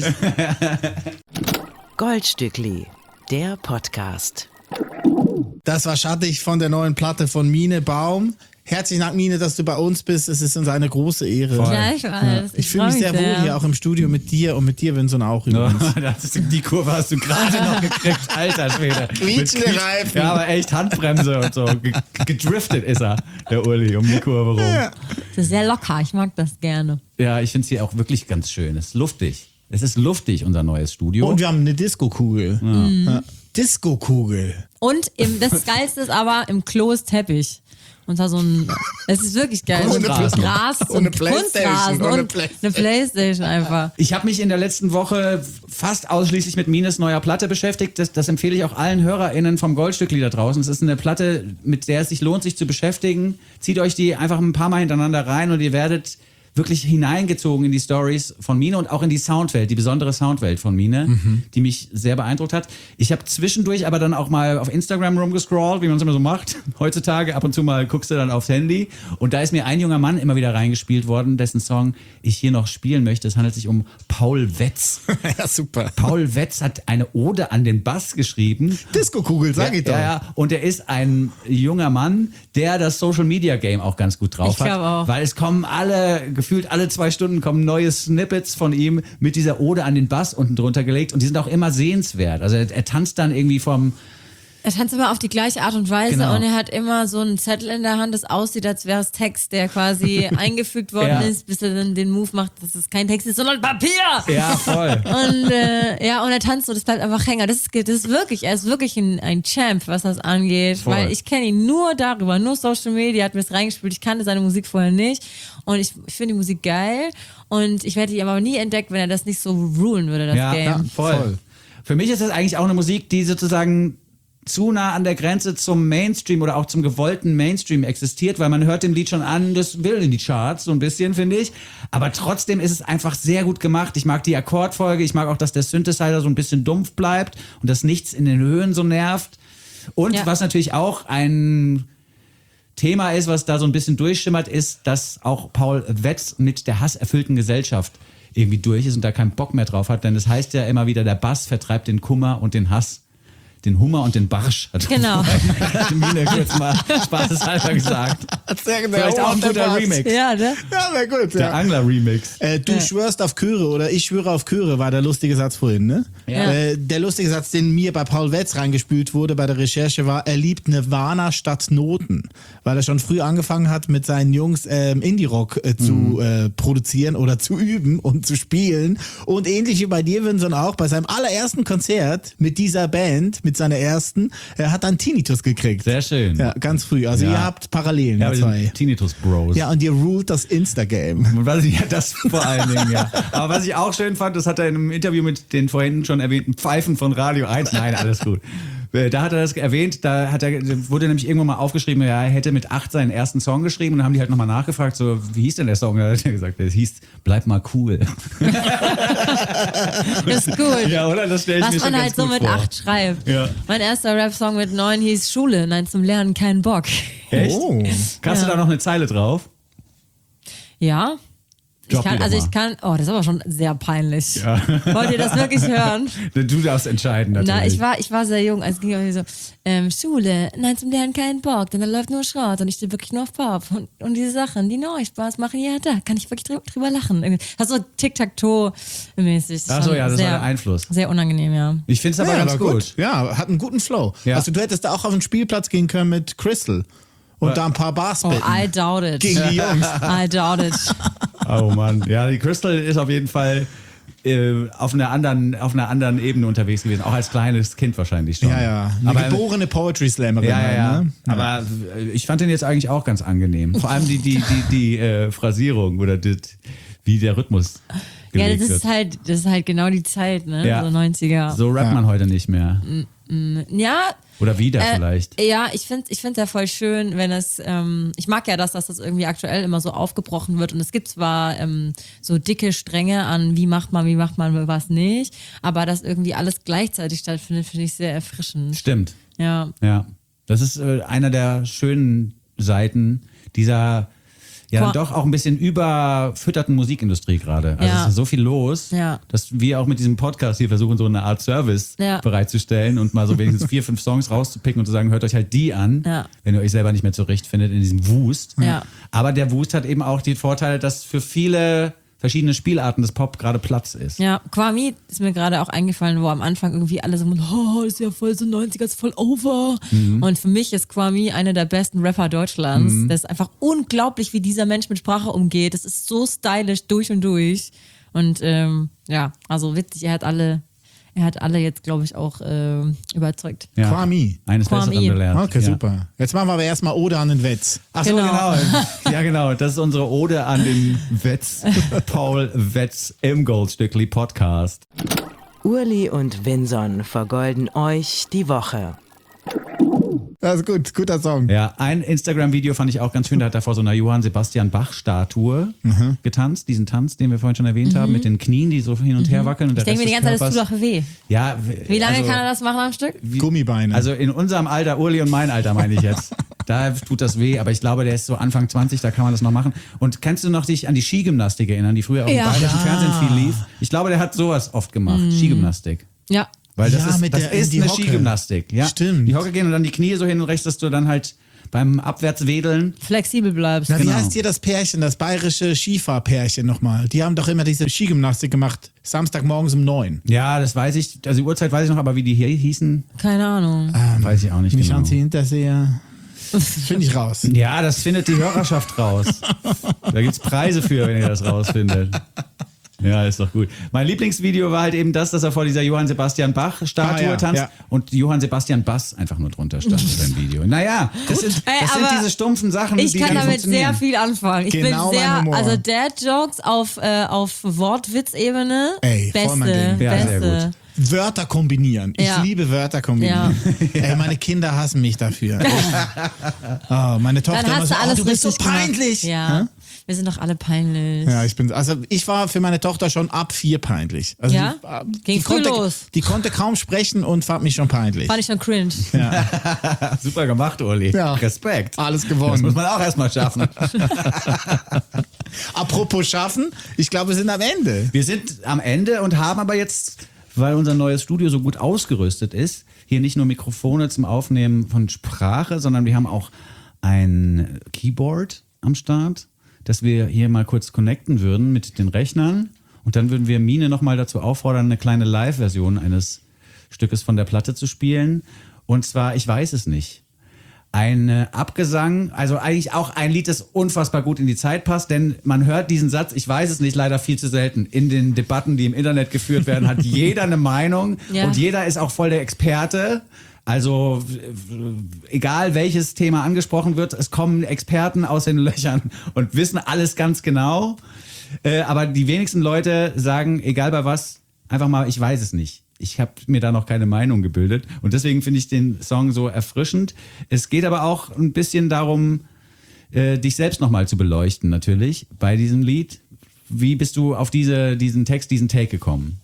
Goldstückli, der Podcast. Das war Schattig von der neuen Platte von Mine Baum. Herzlichen Dank, Mine, dass du bei uns bist. Es ist uns eine große Ehre. Voll. Gleichfalls. Ich fühle mich sehr wohl hier auch im Studio mit dir und mit dir, Vincent, auch übrigens. Die Kurve hast du gerade noch gekriegt, alter Schwede. Quietschende Reifen. Ja, aber echt Handbremse und so. Gedriftet ist er, der Uli, um die Kurve rum. Ja. Das ist sehr locker, ich mag das gerne. Ja, ich finde es hier auch wirklich ganz schön. Es ist luftig. Es ist luftig, unser neues Studio. Und wir haben eine Diskokugel. Ja. Diskokugel. Und das Geilste ist aber, im Klo ist Teppich. Und da es ist wirklich geil. Und So eine Gras und eine und Playstation. Kunstrasen Und eine und eine Playstation einfach. Ich habe mich in der letzten Woche fast ausschließlich mit Mines neuer Platte beschäftigt. Das empfehle ich auch allen HörerInnen vom Goldstückli da draußen. Es ist eine Platte, mit der es sich lohnt, sich zu beschäftigen. Zieht euch die einfach ein paar Mal hintereinander rein und ihr werdet wirklich hineingezogen in die Stories von Mine und auch in die Soundwelt, die besondere Soundwelt von Mine, die mich sehr beeindruckt hat. Ich habe zwischendurch aber dann auch mal auf Instagram rumgescrollt, wie man es immer so macht. Heutzutage ab und zu mal guckst du dann aufs Handy und da ist mir ein junger Mann immer wieder reingespielt worden, dessen Song ich hier noch spielen möchte. Es handelt sich um Paul Wetz. Ja, super. Paul Wetz hat eine Ode an den Bass geschrieben. Diskokugel, sag ich doch. Ja. Und er ist ein junger Mann, der das Social-Media-Game auch ganz gut drauf Ich glaub hat. auch. Weil es kommen gefühlt alle 2 Stunden kommen neue Snippets von ihm mit dieser Ode an den Bass unten drunter gelegt und die sind auch immer sehenswert. Also er tanzt dann irgendwie vom Er tanzt immer auf die gleiche Art und Weise Genau. und er hat immer so einen Zettel in der Hand, das aussieht, als wäre es Text, der quasi eingefügt worden ist, bis er dann den Move macht, dass es kein Text ist, sondern Papier! Ja, voll. Und und er tanzt so, das bleibt einfach Hänger. Das ist wirklich, er ist wirklich ein Champ, was das angeht, Voll. weil ich kenne ihn nur darüber, nur Social Media, hat mir das reingespielt, ich kannte seine Musik vorher nicht und ich finde die Musik geil und ich hätte ihn aber nie entdeckt, wenn er das nicht so rulen würde, das Game. Ja, voll. Für mich ist das eigentlich auch eine Musik, die sozusagen zu nah an der Grenze zum Mainstream oder auch zum gewollten Mainstream existiert, weil man hört dem Lied schon an, das will in die Charts, so ein bisschen, finde ich. Aber trotzdem ist es einfach sehr gut gemacht. Ich mag die Akkordfolge, ich mag auch, dass der Synthesizer so ein bisschen dumpf bleibt und dass nichts in den Höhen so nervt. Und was natürlich auch ein Thema ist, was da so ein bisschen durchschimmert, ist, dass auch Paul Wetz mit der hasserfüllten Gesellschaft irgendwie durch ist und da keinen Bock mehr drauf hat. Denn es heißt ja immer wieder, der Bass vertreibt den Kummer und den Hass. Den Hummer und den Barsch. Hat Genau. Mine kurz mal spaßeshalber gesagt. Vielleicht auch ein guter Remix. Ja, ne? Ja, wäre gut. Der Angler-Remix. Du schwörst auf Chöre oder ich schwöre auf Chöre, war der lustige Satz vorhin, ne? Ja. Der lustige Satz, den mir bei Paul Wetz reingespült wurde bei der Recherche, war, er liebt Nirvana statt Noten. Weil er schon früh angefangen hat, mit seinen Jungs Indie-Rock zu produzieren oder zu üben und zu spielen. Und ähnlich wie bei dir, Vincent, auch bei seinem allerersten Konzert mit dieser Band, mit seiner ersten, er hat dann Tinnitus gekriegt. Sehr schön. Ja, ganz früh. Also Ja. ihr habt Parallelen, Ja, ihr wir zwei. sind Tinnitus Bros. Ja, und ihr ruled das Insta-Game. Und was ich, ja, das vor allen Dingen, ja. Aber was ich auch schön fand, das hat er in einem Interview mit den vorhin schon erwähnten Pfeifen von Radio 1. Nein, alles gut. Da hat er das erwähnt, wurde nämlich irgendwann mal aufgeschrieben, ja, er hätte mit 8 seinen ersten Song geschrieben und dann haben die halt nochmal nachgefragt, so, wie hieß denn der Song? Da hat er gesagt, es hieß, bleib mal cool. Das ist gut. Ja, oder? Das stelle ich mir Was schon man ganz halt so gut mit vor. 8 schreibt. Ja. Mein erster Rap-Song mit 9 hieß Schule, nein, zum Lernen kein Bock. Echt? Oh. Kannst du da noch eine Zeile drauf? Ja. Drop die doch mal. Oh, das ist aber schon sehr peinlich. Wollt ihr das wirklich hören? Du darfst entscheiden natürlich. Na, ich war sehr jung, als ging irgendwie so, Schule, nein, zum Lernen kein Bock, denn da läuft nur Schrott und ich stehe wirklich nur auf Pop. Und diese Sachen, die neu Spaß machen, ja, da kann ich wirklich drüber lachen. Das ist so Tic-Tac-Toe-mäßig. Ach so, ja, das war der Einfluss. Sehr unangenehm, ja. Ich finde es aber Ja, ganz war gut. Ja, hat einen guten Flow. Ja. Also du hättest da auch auf den Spielplatz gehen können mit Crystal und da ein paar Bars Oh, bitten. I doubt it. Gegen die Jungs. I doubt it. Oh Mann. Ja, die Crystal ist auf jeden Fall auf einer anderen Ebene unterwegs gewesen. Auch als kleines Kind wahrscheinlich schon. Ja, ja. Eine Aber, geborene Poetry Slammerin. ja, ja, ja. halt, ne? Aber ich fand den jetzt eigentlich auch ganz angenehm. Vor allem die Phrasierung oder wie der Rhythmus Ja, gelegt das wird. ist halt genau die Zeit, ne? Ja. So 90er. So rappt man heute nicht mehr. Ja, Oder wieder vielleicht. ja, ich find's ja voll schön, wenn es, ich mag ja dass das irgendwie aktuell immer so aufgebrochen wird und es gibt zwar so dicke Stränge an, wie macht man was nicht, aber dass irgendwie alles gleichzeitig stattfindet, finde ich sehr erfrischend. Stimmt. Ja. Ja. Das ist einer der schönen Seiten dieser ja dann doch auch ein bisschen überfütterten Musikindustrie gerade. Also Ja. es ist so viel los, Ja. dass wir auch mit diesem Podcast hier versuchen, so eine Art Service Ja. bereitzustellen und mal so wenigstens 4, 5 Songs rauszupicken und zu sagen, hört euch halt die an, Ja. wenn ihr euch selber nicht mehr zurechtfindet in diesem Wust. Ja. Aber der Wust hat eben auch die Vorteile, dass für viele verschiedene Spielarten des Pop gerade Platz ist. Ja, Kwame ist mir gerade auch eingefallen, wo am Anfang irgendwie alle so, oh, ist ja voll so 90er, ist voll over. Und für mich ist Kwame einer der besten Rapper Deutschlands. Das ist einfach unglaublich, wie dieser Mensch mit Sprache umgeht. Das ist so stylisch durch und durch. Und ja, also witzig, er hat alle jetzt, glaube ich, auch überzeugt. Ja. Kwame. Eines Kwame. Besseren belehrt. Okay, ja. super. Jetzt machen wir aber erstmal Ode an den Wetz. Ach so, Genau. genau. Ja, genau. Das ist unsere Ode an den Wetz, Paul Wetz im Goldstückli Podcast. Urli und Vinson vergolden euch die Woche. Das ist gut, guter Song. Ja, ein Instagram-Video fand ich auch ganz schön. Da hat er vor so einer Johann Sebastian Bach-Statue getanzt. Diesen Tanz, den wir vorhin schon erwähnt haben, mit den Knien, die so hin und her wackeln. Und Ich denke mir die ganze Zeit, das tut doch weh. Ja, Wie lange also, kann er das machen am Stück? Gummibeine. Also in unserem Alter, Urli und mein Alter meine ich jetzt. Da tut das weh, aber ich glaube, der ist so Anfang 20, da kann man das noch machen. Und kannst du noch dich an die Skigymnastik erinnern, die früher auch im Ja. bayerischen Fernsehen viel lief? Ich glaube, der hat sowas oft gemacht, Skigymnastik. Ja. Weil das Ja, ist, mit das der- ist die eine Hocke. Skigymnastik. Ja? Stimmt. Die Hocke gehen und dann die Knie so hin und rechts, dass du dann halt beim Abwärtswedeln. Flexibel bleibst. Na, wie Genau. heißt hier das Pärchen, das bayerische Skifahrpärchen nochmal? Die haben doch immer diese Skigymnastik gemacht, Samstagmorgens um 9. Ja, das weiß ich, also die Uhrzeit weiß ich noch, aber wie die hier hießen, Keine Ahnung. weiß ich auch nicht Nicht genau. Anzi Hinterseher. Finde ich raus. Ja, das findet die Hörerschaft raus. Da gibt's Preise für, wenn ihr das rausfindet. Ja, ist doch gut. Mein Lieblingsvideo war halt eben das, dass er vor dieser Johann Sebastian Bach-Statue Ah, ja, tanzt ja. und Johann Sebastian Bass einfach nur drunter stand beim Video. Naja, das sind aber diese stumpfen Sachen, Ich die kann dann damit sehr funktionieren. viel anfangen. Ich Genau bin mein sehr, Humor. also Dad-Jokes auf Wortwitzebene. Ey, voll mein Ding. Ja, sehr Beste. Wörter kombinieren. Ich Ja. liebe Wörter kombinieren. Ey, meine Kinder hassen mich dafür. Oh, meine Tochter Dann immer hast so, du alles du bist so richtig gemacht. peinlich. Ja, Hä? wir sind doch alle peinlich. Ja, ich war für meine Tochter schon ab 4 peinlich. Also Ja? Ging früh konnte, los. Die konnte kaum sprechen und fand mich schon peinlich. Fand ich schon cringe. Super gemacht, Uli. Ja. Respekt. Alles Das muss gewonnen. man auch erstmal schaffen. Apropos schaffen, ich glaube, wir sind am Ende. Wir sind am Ende und haben aber jetzt, weil unser neues Studio so gut ausgerüstet ist, hier nicht nur Mikrofone zum Aufnehmen von Sprache, sondern wir haben auch ein Keyboard am Start, dass wir hier mal kurz connecten würden mit den Rechnern und dann würden wir Mine nochmal dazu auffordern, eine kleine Live-Version eines Stückes von der Platte zu spielen. Und zwar, ich weiß es nicht. Ein Abgesang, also eigentlich auch ein Lied, das unfassbar gut in die Zeit passt, denn man hört diesen Satz, ich weiß es nicht, leider viel zu selten. In den Debatten, die im Internet geführt werden, hat jeder eine Meinung Ja. und jeder ist auch voll der Experte. Also egal welches Thema angesprochen wird, es kommen Experten aus den Löchern und wissen alles ganz genau. Aber die wenigsten Leute sagen, egal bei was, einfach mal, ich weiß es nicht. Ich habe mir da noch keine Meinung gebildet und deswegen finde ich den Song so erfrischend. Es geht aber auch ein bisschen darum, dich selbst nochmal zu beleuchten natürlich bei diesem Lied. Wie bist du auf diesen Text, diesen Take gekommen?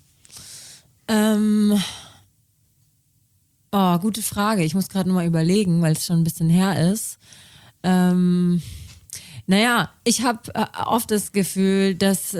Gute Frage. Ich muss gerade noch mal überlegen, weil es schon ein bisschen her ist. Naja, ich habe oft das Gefühl, dass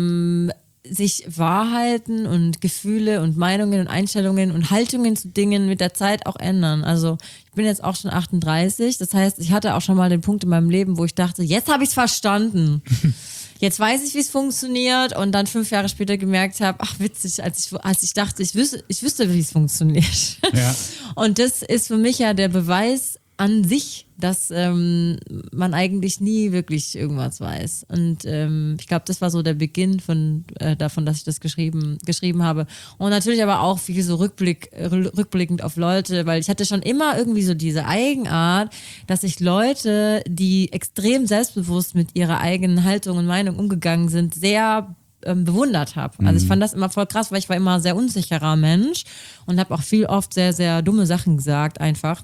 sich Wahrheiten und Gefühle und Meinungen und Einstellungen und Haltungen zu Dingen mit der Zeit auch ändern. Also ich bin jetzt auch schon 38, das heißt, ich hatte auch schon mal den Punkt in meinem Leben, wo ich dachte, jetzt habe ich es verstanden. Jetzt weiß ich, wie es funktioniert und dann 5 Jahre später gemerkt habe, ach witzig, als ich dachte, ich wüsste, wie es funktioniert. Ja. Und das ist für mich ja der Beweis an sich, dass man eigentlich nie wirklich irgendwas weiß. Und ich glaube, das war so der Beginn davon, dass ich das geschrieben habe. Und natürlich aber auch viel so rückblickend auf Leute, weil ich hatte schon immer irgendwie so diese Eigenart, dass ich Leute, die extrem selbstbewusst mit ihrer eigenen Haltung und Meinung umgegangen sind, sehr bewundert habe. Also ich fand das immer voll krass, weil ich war immer ein sehr unsicherer Mensch und habe auch oft sehr, sehr dumme Sachen gesagt einfach.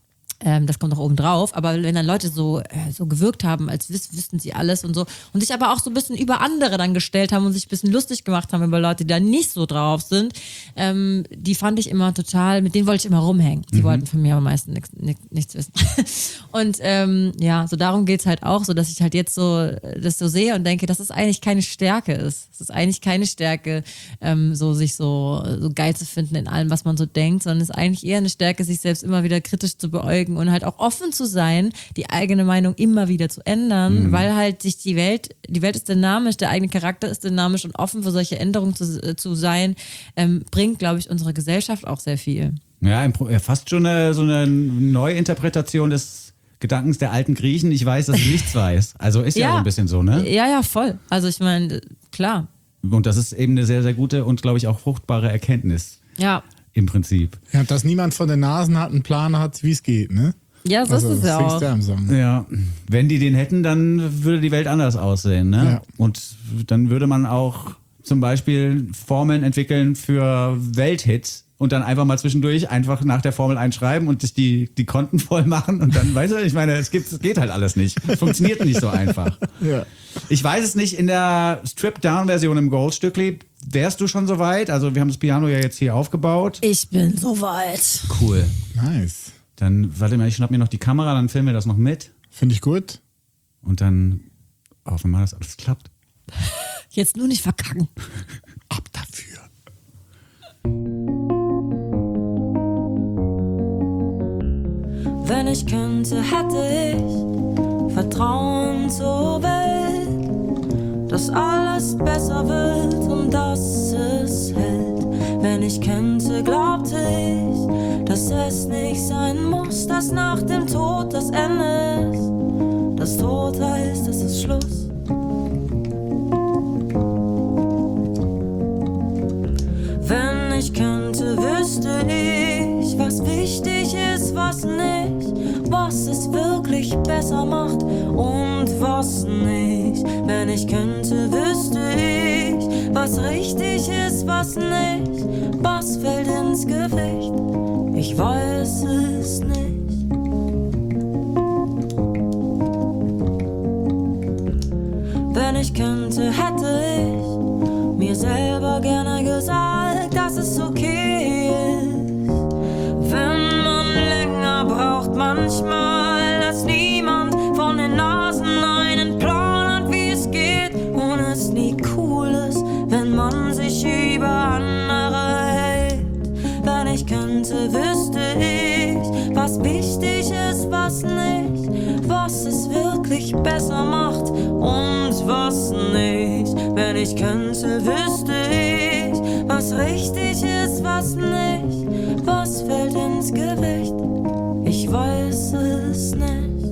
Das kommt auch oben drauf, aber wenn dann Leute so gewirkt haben, als wüssten sie alles und so und sich aber auch so ein bisschen über andere dann gestellt haben und sich ein bisschen lustig gemacht haben über Leute, die da nicht so drauf sind, die fand ich immer total, mit denen wollte ich immer rumhängen. Die wollten von mir aber meistens nichts wissen. Und so darum geht's halt auch, so dass ich halt jetzt so das so sehe und denke, dass es eigentlich keine Stärke ist. Es ist eigentlich keine Stärke, sich so geil zu finden in allem, was man so denkt, sondern es ist eigentlich eher eine Stärke, sich selbst immer wieder kritisch zu beäugen und halt auch offen zu sein, die eigene Meinung immer wieder zu ändern, weil halt sich die Welt ist dynamisch, der eigene Charakter ist dynamisch und offen für solche Änderungen zu sein, bringt, glaube ich, unserer Gesellschaft auch sehr viel. Ja, fast schon so eine Neuinterpretation des Gedankens der alten Griechen. Ich weiß, dass ich nichts weiß. Also ist ja so ein bisschen so, ne? Ja, voll. Also ich meine, klar. Und das ist eben eine sehr, sehr gute und, glaube ich, auch fruchtbare Erkenntnis Ja. im Prinzip. Ja, dass niemand von den Nasen hat, einen Plan hat, wie es geht, ne? Ja, so ist es ja singst auch. du ja im Song. Ja, wenn die den hätten, dann würde die Welt anders aussehen, ne? Ja. Und dann würde man auch zum Beispiel Formeln entwickeln für Welthits und dann einfach mal zwischendurch einfach nach der Formel einschreiben und sich die Konten voll machen und dann, weißt du, ich meine, es geht halt alles nicht. Es funktioniert nicht so einfach. Ja. Ich weiß es nicht, in der Stripped-Down-Version im Goldstückli, wärst du schon soweit? Also wir haben das Piano ja jetzt hier aufgebaut. Ich bin soweit. Cool. Nice. Dann, warte mal, ich schnapp mir noch die Kamera, dann filmen wir das noch mit Finde ich gut. und dann hoffen wir mal, dass alles klappt. Jetzt nur nicht verkacken. Ab dafür. Wenn ich könnte, hätte ich Vertrauen zur Welt, dass alles besser wird und dass es hält. Wenn ich könnte, glaubte ich, dass es nicht sein muss, dass nach dem Tod das Ende ist. Das Tod heißt, es ist Schluss. Wenn ich könnte, wüsste ich, was wichtig ist, was nicht, was es wirklich besser macht und was nicht. Wenn ich könnte, wüsste ich, was richtig ist, was nicht, was fällt ins Gewicht. Ich weiß es nicht. Wenn ich könnte, hätte ich mir selber gerne gesagt, dass es okay ist, wenn man länger braucht manchmal, dass niemand von den Nasen einen Plan hat, wie es geht, und es nie cool ist, wenn man sich über andere hält. Wenn ich könnte, wüsste ich, was wichtig ist, was nicht, was es wirklich besser macht und was nicht. Wenn ich könnte, wüsste ich, was richtig ist, was nicht, was fällt ins Gewicht. Ich weiß es nicht.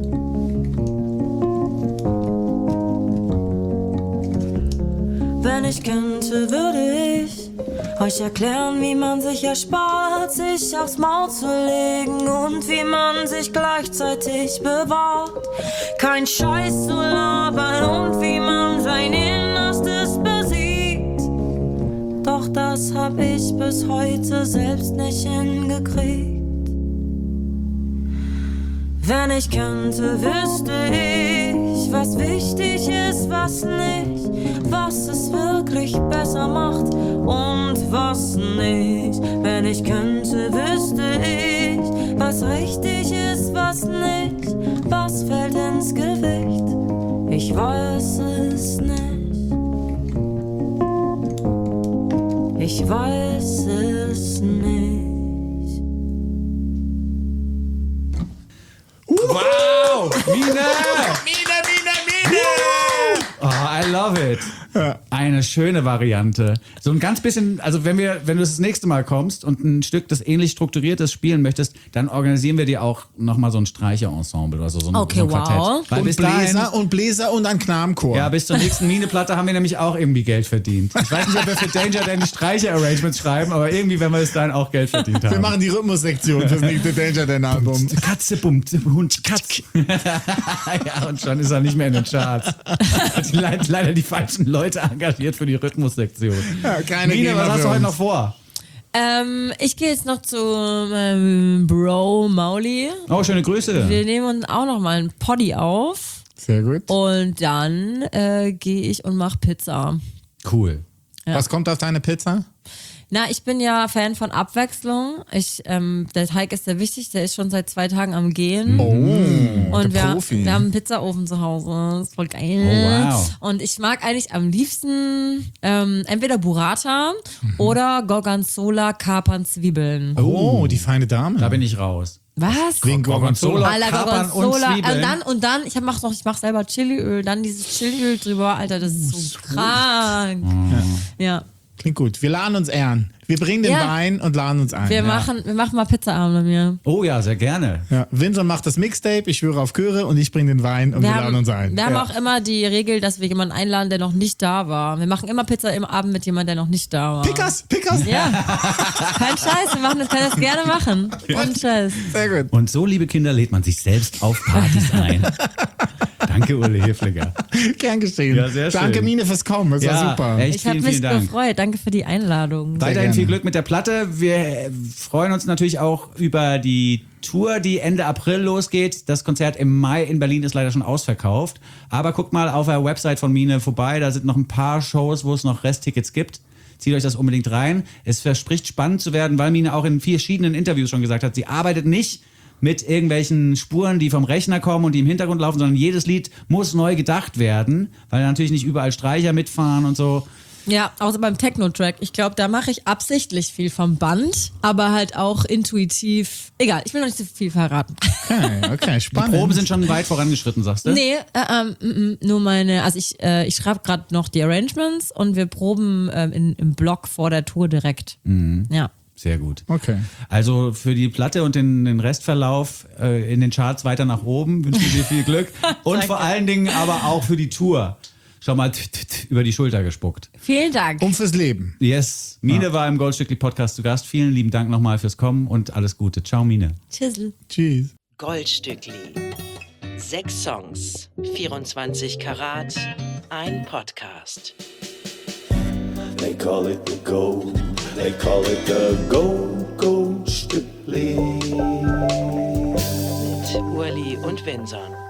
Wenn ich könnte, würde ich euch erklären, wie man sich erspart, sich aufs Maul zu legen und wie man sich gleichzeitig bewahrt, kein Scheiß zu labern und wie man sein Innerstes besiegt. Doch das hab ich bis heute selbst nicht hingekriegt. Wenn ich könnte, wüsste ich, was wichtig ist, was nicht, was es wirklich besser macht und was nicht. Wenn ich könnte, wüsste ich, was richtig ist, was nicht, was fällt ins Gewicht. Ich weiß es nicht. Ich weiß es nicht. Wow! Mine! Mine! Oh, I love it. Eine schöne Variante. So ein ganz bisschen, also wenn du das nächste Mal kommst und ein Stück, das ähnlich strukturiertes spielen möchtest, dann organisieren wir dir auch nochmal so ein Streicherensemble oder so ein Quartett. Wow. Weil Und Bläser und ein Knabenchor. Ja, bis zur nächsten Mine-Platte haben wir nämlich auch irgendwie Geld verdient. Ich weiß nicht, ob wir für Danger Dan die Streicher-Arrangements schreiben, aber irgendwie werden wir bis dahin auch Geld verdient haben. Wir machen die Rhythmussektion fürs nächste Danger Dan Album. Katze, Bummt, Hund, Katz. Ja, und schon ist er nicht mehr in den Charts. Hat leider die falschen Leute engagiert für die Rhythmussektion. Ja, keine Mine, was GEMA hast du für heute uns. noch vor? Ich gehe jetzt noch zu Bro Mauli. Oh, schöne Grüße. Wir nehmen uns auch noch mal ein Poddy auf. Sehr gut. Und dann gehe ich und mache Pizza. Cool. Ja. Was kommt auf deine Pizza? Na, ich bin ja Fan von Abwechslung. Der Teig ist sehr wichtig, der ist schon seit 2 Tagen am Gehen. Und der Profi. wir haben einen Pizzaofen zu Hause. Das ist voll geil. Oh, wow. Und ich mag eigentlich am liebsten entweder Burrata oder Gorgonzola, Kapern, Zwiebeln. Oh, die feine Dame. Da bin ich raus. Was? Wegen Gorgonzola, Alter, Kapern und Gorgonzola. Zwiebeln. Und dann, ich mach selber Chiliöl, dann dieses Chiliöl drüber. Alter, das ist so krank. Ja. Klingt gut. Wir laden uns ehren. Wir bringen den Ja. Wein und laden uns ein. Wir machen mal Pizzaabend bei mir. Oh ja, sehr gerne. Ja. Vincent macht das Mixtape, ich schwöre auf Chöre und ich bringe den Wein und wir laden uns ein. Wir haben Ja. auch immer die Regel, dass wir jemanden einladen, der noch nicht da war. Wir machen immer Pizza im Abend mit jemandem, der noch nicht da war. Pickers! Ja. Kein Scheiß, können das gerne machen. Und Scheiß. Sehr gut. Und so, liebe Kinder, lädt man sich selbst auf Partys ein. Danke, Uli Hefliger. Gern geschehen. Ja, sehr schön. Danke, Mine, fürs Kommen. Das war super. Echt, Ich habe vielen, mich vielen Dank. gefreut. Danke für die Einladung. Weiterhin gerne. viel Glück mit der Platte. Wir freuen uns natürlich auch über die Tour, die Ende April losgeht. Das Konzert im Mai in Berlin ist leider schon ausverkauft. Aber guckt mal auf der Website von Mine vorbei. Da sind noch ein paar Shows, wo es noch Resttickets gibt. Zieht euch das unbedingt rein. Es verspricht spannend zu werden, weil Mine auch in verschiedenen Interviews schon gesagt hat, sie arbeitet nicht mit irgendwelchen Spuren, die vom Rechner kommen und die im Hintergrund laufen, sondern jedes Lied muss neu gedacht werden, weil natürlich nicht überall Streicher mitfahren und so. Ja, außer beim Techno-Track. Ich glaube, da mache ich absichtlich viel vom Band, aber halt auch intuitiv. Egal, ich will noch nicht so viel verraten. Okay, spannend. Die Proben sind schon weit vorangeschritten, sagst du? Nee, nur meine, also ich schreibe gerade noch die Arrangements und wir proben im Block vor der Tour direkt. Ja. Sehr gut. Okay. Also für die Platte und den Restverlauf in den Charts weiter nach oben wünschen wir dir viel Glück. Und vor allen Dingen aber auch für die Tour. Schon mal über die Schulter gespuckt. Vielen Dank. Und fürs Leben. Yes. Mine war im Goldstückli-Podcast zu Gast. Vielen lieben Dank nochmal fürs Kommen und alles Gute. Ciao, Mine. Tschüss. Tschüss. Goldstückli. 6 Songs, 24 Karat, ein Podcast. They call it the gold, they call it the Goldstückli. Mit Urli und Vinson.